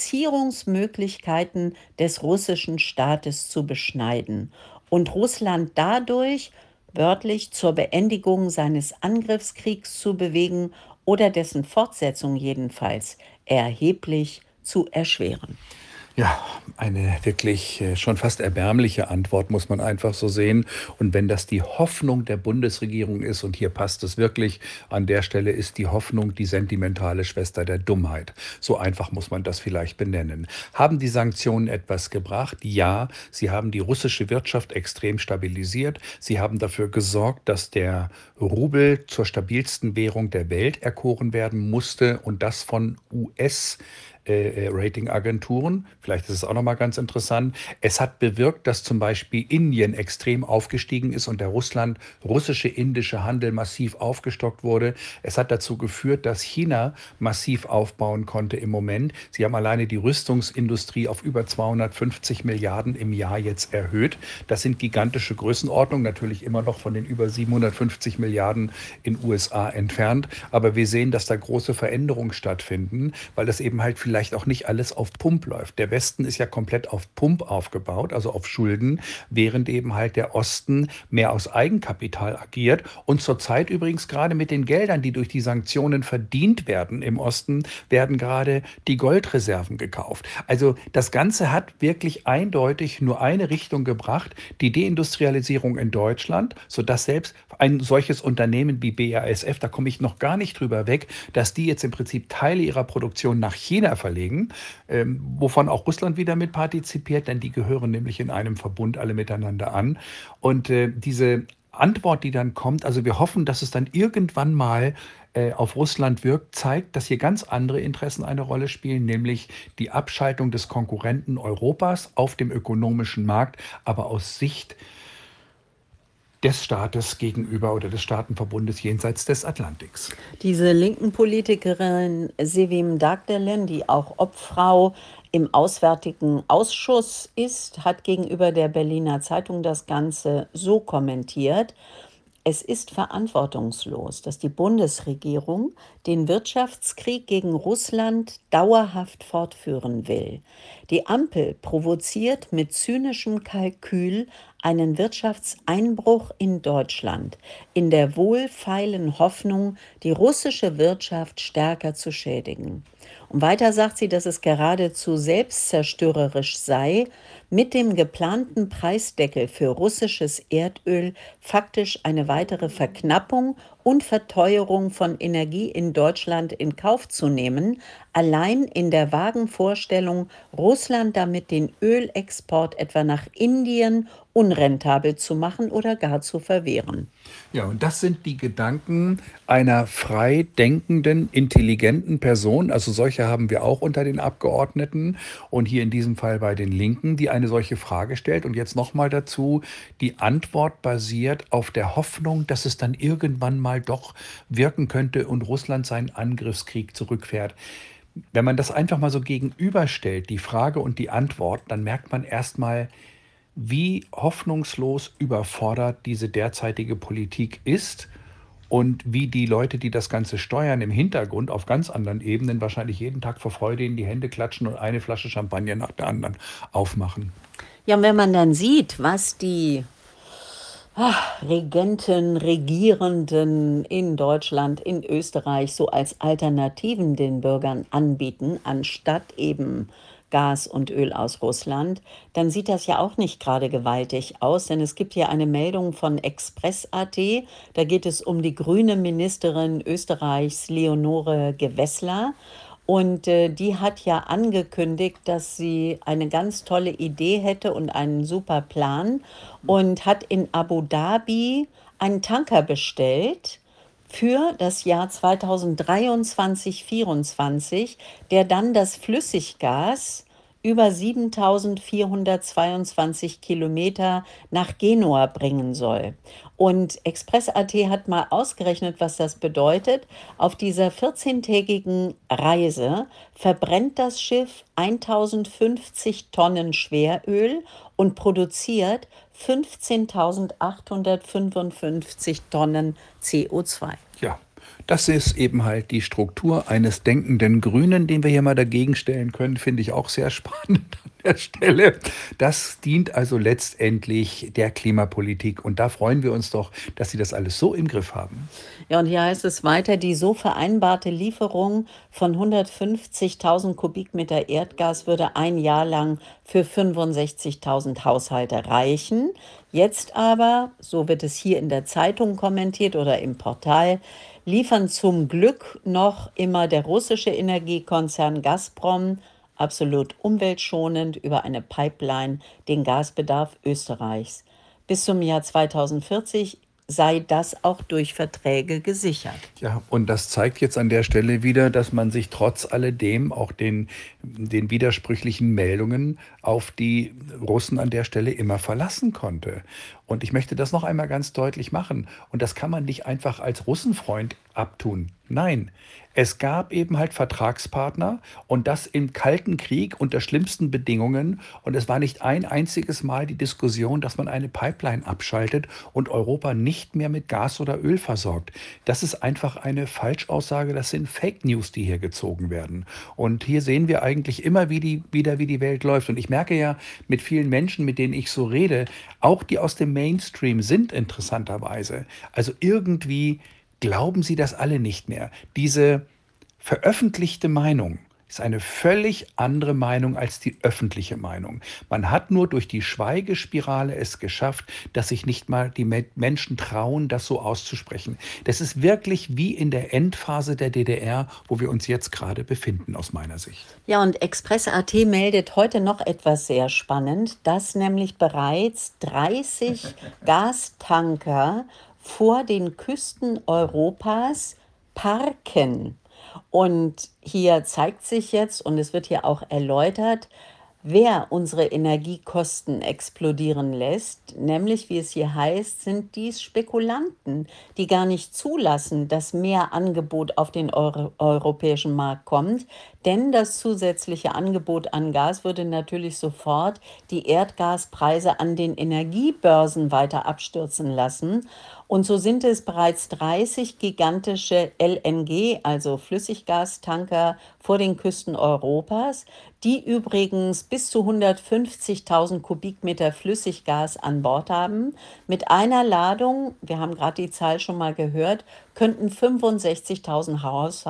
Finanzierungsmöglichkeiten des russischen Staates zu beschneiden und Russland dadurch, wörtlich, zur Beendigung seines Angriffskriegs zu bewegen oder dessen Fortsetzung jedenfalls erheblich zu erschweren. Ja, eine wirklich schon fast erbärmliche Antwort, muss man einfach so sehen. Und wenn das die Hoffnung der Bundesregierung ist, und hier passt es wirklich, an der Stelle ist die Hoffnung die sentimentale Schwester der Dummheit. So einfach muss man das vielleicht benennen. Haben die Sanktionen etwas gebracht? Ja, sie haben die russische Wirtschaft extrem stabilisiert. Sie haben dafür gesorgt, dass der Rubel zur stabilsten Währung der Welt erkoren werden musste, und das von US Ratingagenturen. Vielleicht ist es auch noch mal ganz interessant. Es hat bewirkt, dass zum Beispiel Indien extrem aufgestiegen ist und der russische-indische Handel massiv aufgestockt wurde. Es hat dazu geführt, dass China massiv aufbauen konnte im Moment. Sie haben alleine die Rüstungsindustrie auf über 250 Milliarden im Jahr jetzt erhöht. Das sind gigantische Größenordnungen, natürlich immer noch von den über 750 Milliarden in USA entfernt. Aber wir sehen, dass da große Veränderungen stattfinden, weil das eben halt vielleicht auch nicht alles auf Pump läuft. Der Westen ist ja komplett auf Pump aufgebaut, also auf Schulden, während eben halt der Osten mehr aus Eigenkapital agiert. Und zurzeit übrigens gerade mit den Geldern, die durch die Sanktionen verdient werden im Osten, werden gerade die Goldreserven gekauft. Also das Ganze hat wirklich eindeutig nur eine Richtung gebracht, die Deindustrialisierung in Deutschland, sodass selbst ein solches Unternehmen wie BASF, da komme ich noch gar nicht drüber weg, dass die jetzt im Prinzip Teile ihrer Produktion nach China verlegen, wovon auch Russland wieder mit partizipiert, denn die gehören nämlich in einem Verbund alle miteinander an. Und diese Antwort, die dann kommt, also wir hoffen, dass es dann irgendwann mal auf Russland wirkt, zeigt, dass hier ganz andere Interessen eine Rolle spielen, nämlich die Abschaltung des Konkurrenten Europas auf dem ökonomischen Markt, aber aus Sicht des Staates gegenüber oder des Staatenverbundes jenseits des Atlantiks. Diese linken Politikerin Sevim Dagdelen, die auch Obfrau im Auswärtigen Ausschuss ist, hat gegenüber der Berliner Zeitung das Ganze so kommentiert: Es ist verantwortungslos, dass die Bundesregierung den Wirtschaftskrieg gegen Russland dauerhaft fortführen will. Die Ampel provoziert mit zynischem Kalkül einen Wirtschaftseinbruch in Deutschland, in der wohlfeilen Hoffnung, die russische Wirtschaft stärker zu schädigen. Und weiter sagt sie, dass es geradezu selbstzerstörerisch sei, mit dem geplanten Preisdeckel für russisches Erdöl faktisch eine weitere Verknappung und Verteuerung von Energie in Deutschland in Kauf zu nehmen, allein in der vagen Vorstellung, Russland damit den Ölexport etwa nach Indien unrentabel zu machen oder gar zu verwehren. Ja, und das sind die Gedanken einer frei denkenden, intelligenten Person. Also solche haben wir auch unter den Abgeordneten und hier in diesem Fall bei den Linken, die eine solche Frage stellt. Und jetzt nochmal dazu, die Antwort basiert auf der Hoffnung, dass es dann irgendwann mal doch wirken könnte und Russland seinen Angriffskrieg zurückfährt. Wenn man das einfach mal so gegenüberstellt, die Frage und die Antwort, dann merkt man erstmal, wie hoffnungslos überfordert diese derzeitige Politik ist und wie die Leute, die das Ganze steuern, im Hintergrund auf ganz anderen Ebenen wahrscheinlich jeden Tag vor Freude in die Hände klatschen und eine Flasche Champagner nach der anderen aufmachen. Ja, und wenn man dann sieht, was die Regenten, Regierenden in Deutschland, in Österreich so als Alternativen den Bürgern anbieten, anstatt eben Gas und Öl aus Russland, dann sieht das ja auch nicht gerade gewaltig aus, denn es gibt hier eine Meldung von Express.at, da geht es um die grüne Ministerin Österreichs Leonore Gewessler. Und die hat ja angekündigt, dass sie eine ganz tolle Idee hätte und einen super Plan und hat in Abu Dhabi einen Tanker bestellt für das Jahr 2023, 2024, der dann das Flüssiggas über 7.422 Kilometer nach Genua bringen soll. Und Express.at hat mal ausgerechnet, was das bedeutet. Auf dieser 14-tägigen Reise verbrennt das Schiff 1050 Tonnen Schweröl und produziert 15.855 Tonnen CO2. Ja, das ist eben halt die Struktur eines denkenden Grünen, den wir hier mal dagegen stellen können, finde ich auch sehr spannend an der Stelle. Das dient also letztendlich der Klimapolitik und da freuen wir uns doch, dass Sie das alles so im Griff haben. Ja, und hier heißt es weiter, die so vereinbarte Lieferung von 150.000 Kubikmeter Erdgas würde ein Jahr lang für 65.000 Haushalte reichen. Jetzt aber, so wird es hier in der Zeitung kommentiert oder im Portal, liefern zum Glück noch immer der russische Energiekonzern Gazprom absolut umweltschonend über eine Pipeline den Gasbedarf Österreichs. Bis zum Jahr 2040 sei das auch durch Verträge gesichert. Ja, und das zeigt jetzt an der Stelle wieder, dass man sich trotz alledem auch den widersprüchlichen Meldungen auf die Russen an der Stelle immer verlassen konnte. Und ich möchte das noch einmal ganz deutlich machen. Und das kann man nicht einfach als Russenfreund abtun. Nein, es gab eben halt Vertragspartner und das im Kalten Krieg unter schlimmsten Bedingungen. Und es war nicht ein einziges Mal die Diskussion, dass man eine Pipeline abschaltet und Europa nicht mehr mit Gas oder Öl versorgt. Das ist einfach eine Falschaussage. Das sind Fake News, die hier gezogen werden. Und hier sehen wir eigentlich immer wieder, wie die Welt läuft. Und ich merke ja mit vielen Menschen, mit denen ich so rede, auch die aus dem Mainstream sind interessanterweise. Also irgendwie glauben sie das alle nicht mehr. Diese veröffentlichte Meinung ist eine völlig andere Meinung als die öffentliche Meinung. Man hat nur durch die Schweigespirale es geschafft, dass sich nicht mal die Menschen trauen, das so auszusprechen. Das ist wirklich wie in der Endphase der DDR, wo wir uns jetzt gerade befinden, aus meiner Sicht. Ja, und Express.at meldet heute noch etwas sehr spannend, dass nämlich bereits 30 Gastanker vor den Küsten Europas parken. Und hier zeigt sich jetzt, und es wird hier auch erläutert, wer unsere Energiekosten explodieren lässt, nämlich, wie es hier heißt, sind dies Spekulanten, die gar nicht zulassen, dass mehr Angebot auf den europäischen Markt kommt, denn das zusätzliche Angebot an Gas würde natürlich sofort die Erdgaspreise an den Energiebörsen weiter abstürzen lassen. Und so sind es bereits 30 gigantische LNG, also Flüssiggastanker, vor den Küsten Europas, die übrigens bis zu 150.000 Kubikmeter Flüssiggas an Bord haben. Mit einer Ladung, wir haben gerade die Zahl schon mal gehört, könnten 65.000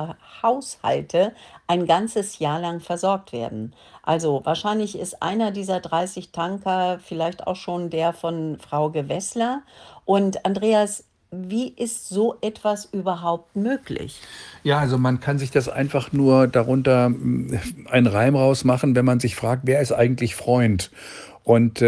Haushalte ein ganzes Jahr lang versorgt werden. Also wahrscheinlich ist einer dieser 30 Tanker vielleicht auch schon der von Frau Gewessler. Und Andreas, wie ist so etwas überhaupt möglich? Ja, also man kann sich das einfach nur darunter einen Reim rausmachen, wenn man sich fragt, wer ist eigentlich Freund? Und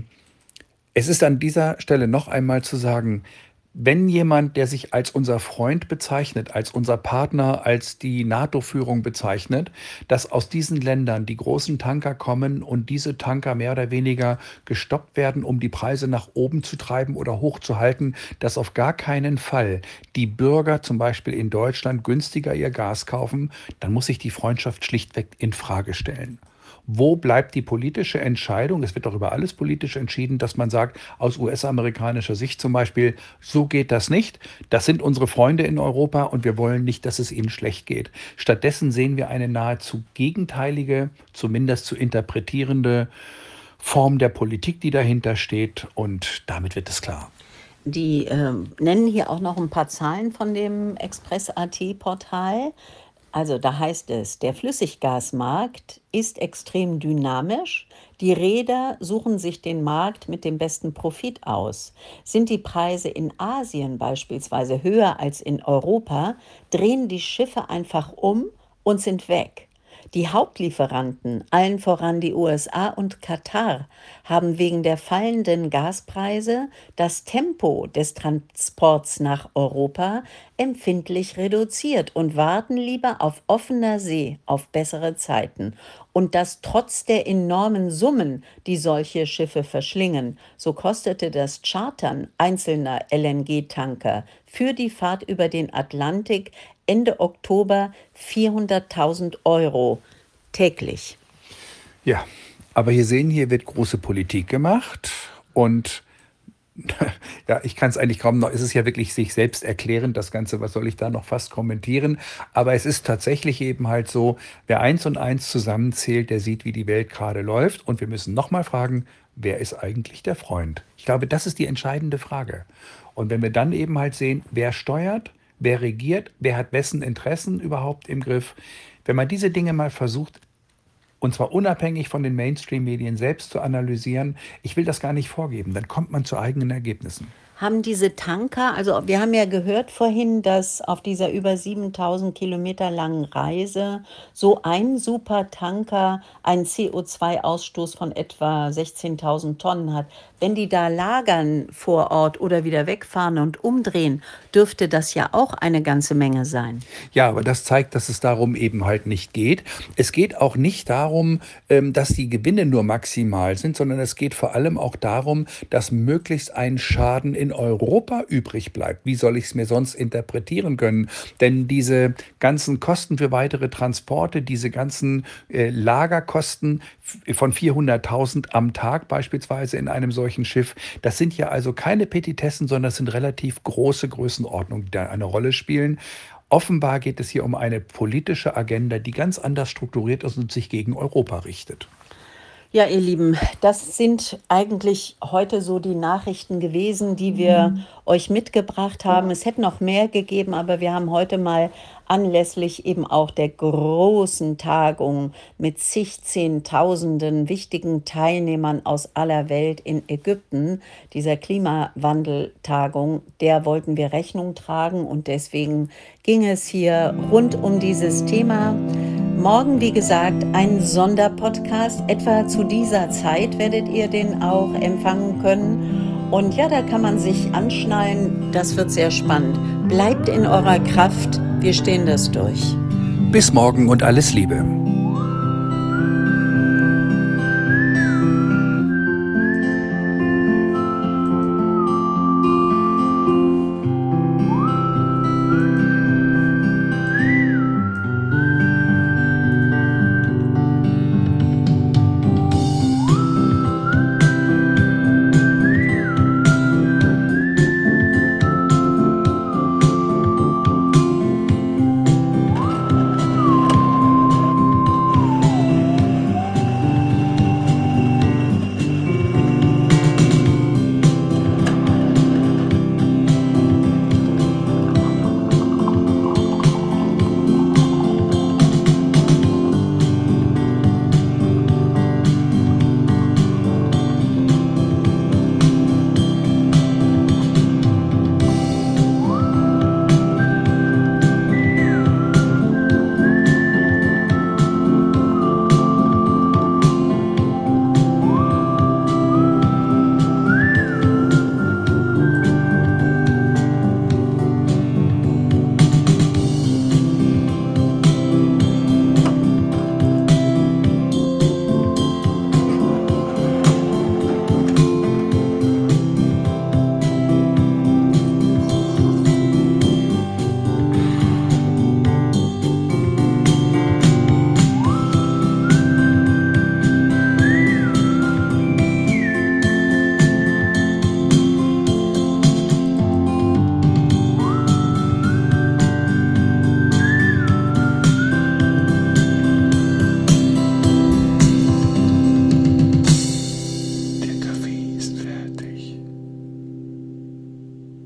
es ist an dieser Stelle noch einmal zu sagen, wenn jemand, der sich als unser Freund bezeichnet, als unser Partner, als die NATO-Führung bezeichnet, dass aus diesen Ländern die großen Tanker kommen und diese Tanker mehr oder weniger gestoppt werden, um die Preise nach oben zu treiben oder hochzuhalten, dass auf gar keinen Fall die Bürger zum Beispiel in Deutschland günstiger ihr Gas kaufen, dann muss sich die Freundschaft schlichtweg in Frage stellen. Wo bleibt die politische Entscheidung? Es wird doch über alles politisch entschieden, dass man sagt, aus US-amerikanischer Sicht zum Beispiel, so geht das nicht. Das sind unsere Freunde in Europa und wir wollen nicht, dass es ihnen schlecht geht. Stattdessen sehen wir eine nahezu gegenteilige, zumindest zu interpretierende Form der Politik, die dahinter steht. Und damit wird es klar. Die nennen hier auch noch ein paar Zahlen von dem Express.at-Portal. Also da heißt es, der Flüssiggasmarkt ist extrem dynamisch. Die Reeder suchen sich den Markt mit dem besten Profit aus. Sind die Preise in Asien beispielsweise höher als in Europa, drehen die Schiffe einfach um und sind weg. Die Hauptlieferanten, allen voran die USA und Katar, haben wegen der fallenden Gaspreise das Tempo des Transports nach Europa empfindlich reduziert und warten lieber auf offener See auf bessere Zeiten. Und das trotz der enormen Summen, die solche Schiffe verschlingen. So kostete das Chartern einzelner LNG-Tanker für die Fahrt über den Atlantik Ende Oktober 400.000 Euro täglich. Ja, aber hier wird große Politik gemacht und ja, ich kann es eigentlich kaum noch, es ist ja wirklich sich selbst erklärend, das Ganze, was soll ich da noch fast kommentieren? Aber es ist tatsächlich eben halt so, wer eins und eins zusammenzählt, der sieht, wie die Welt gerade läuft. Und wir müssen nochmal fragen, wer ist eigentlich der Freund? Ich glaube, das ist die entscheidende Frage. Und wenn wir dann eben halt sehen, wer steuert, wer regiert, wer hat wessen Interessen überhaupt im Griff, wenn man diese Dinge mal versucht, und zwar unabhängig von den Mainstream-Medien selbst zu analysieren, ich will das gar nicht vorgeben, dann kommt man zu eigenen Ergebnissen. Haben diese Tanker, also wir haben ja gehört vorhin, dass auf dieser über 7.000 Kilometer langen Reise so ein Supertanker einen CO2-Ausstoß von etwa 16.000 Tonnen hat. Wenn die da lagern vor Ort oder wieder wegfahren und umdrehen, dürfte das ja auch eine ganze Menge sein. Ja, aber das zeigt, dass es darum eben halt nicht geht. Es geht auch nicht darum, dass die Gewinne nur maximal sind, sondern es geht vor allem auch darum, dass möglichst ein Schaden in Europa übrig bleibt. Wie soll ich es mir sonst interpretieren können? Denn diese ganzen Kosten für weitere Transporte, diese ganzen Lagerkosten von 400.000 am Tag beispielsweise in einem solchen Schiff, das sind ja also keine Petitessen, sondern das sind relativ große Größenordnungen, die da eine Rolle spielen. Offenbar geht es hier um eine politische Agenda, die ganz anders strukturiert ist und sich gegen Europa richtet. Ja, ihr Lieben, das sind eigentlich heute so die Nachrichten gewesen, die wir euch mitgebracht haben. Es hätte noch mehr gegeben, aber wir haben heute mal anlässlich eben auch der großen Tagung mit zig Zehntausenden wichtigen Teilnehmern aus aller Welt in Ägypten, dieser Klimawandeltagung, der wollten wir Rechnung tragen und deswegen ging es hier rund um dieses Thema. Morgen, wie gesagt, ein Sonderpodcast. Etwa zu dieser Zeit werdet ihr den auch empfangen können. Und ja, da kann man sich anschnallen. Das wird sehr spannend. Bleibt in eurer Kraft. Wir stehen das durch. Bis morgen und alles Liebe.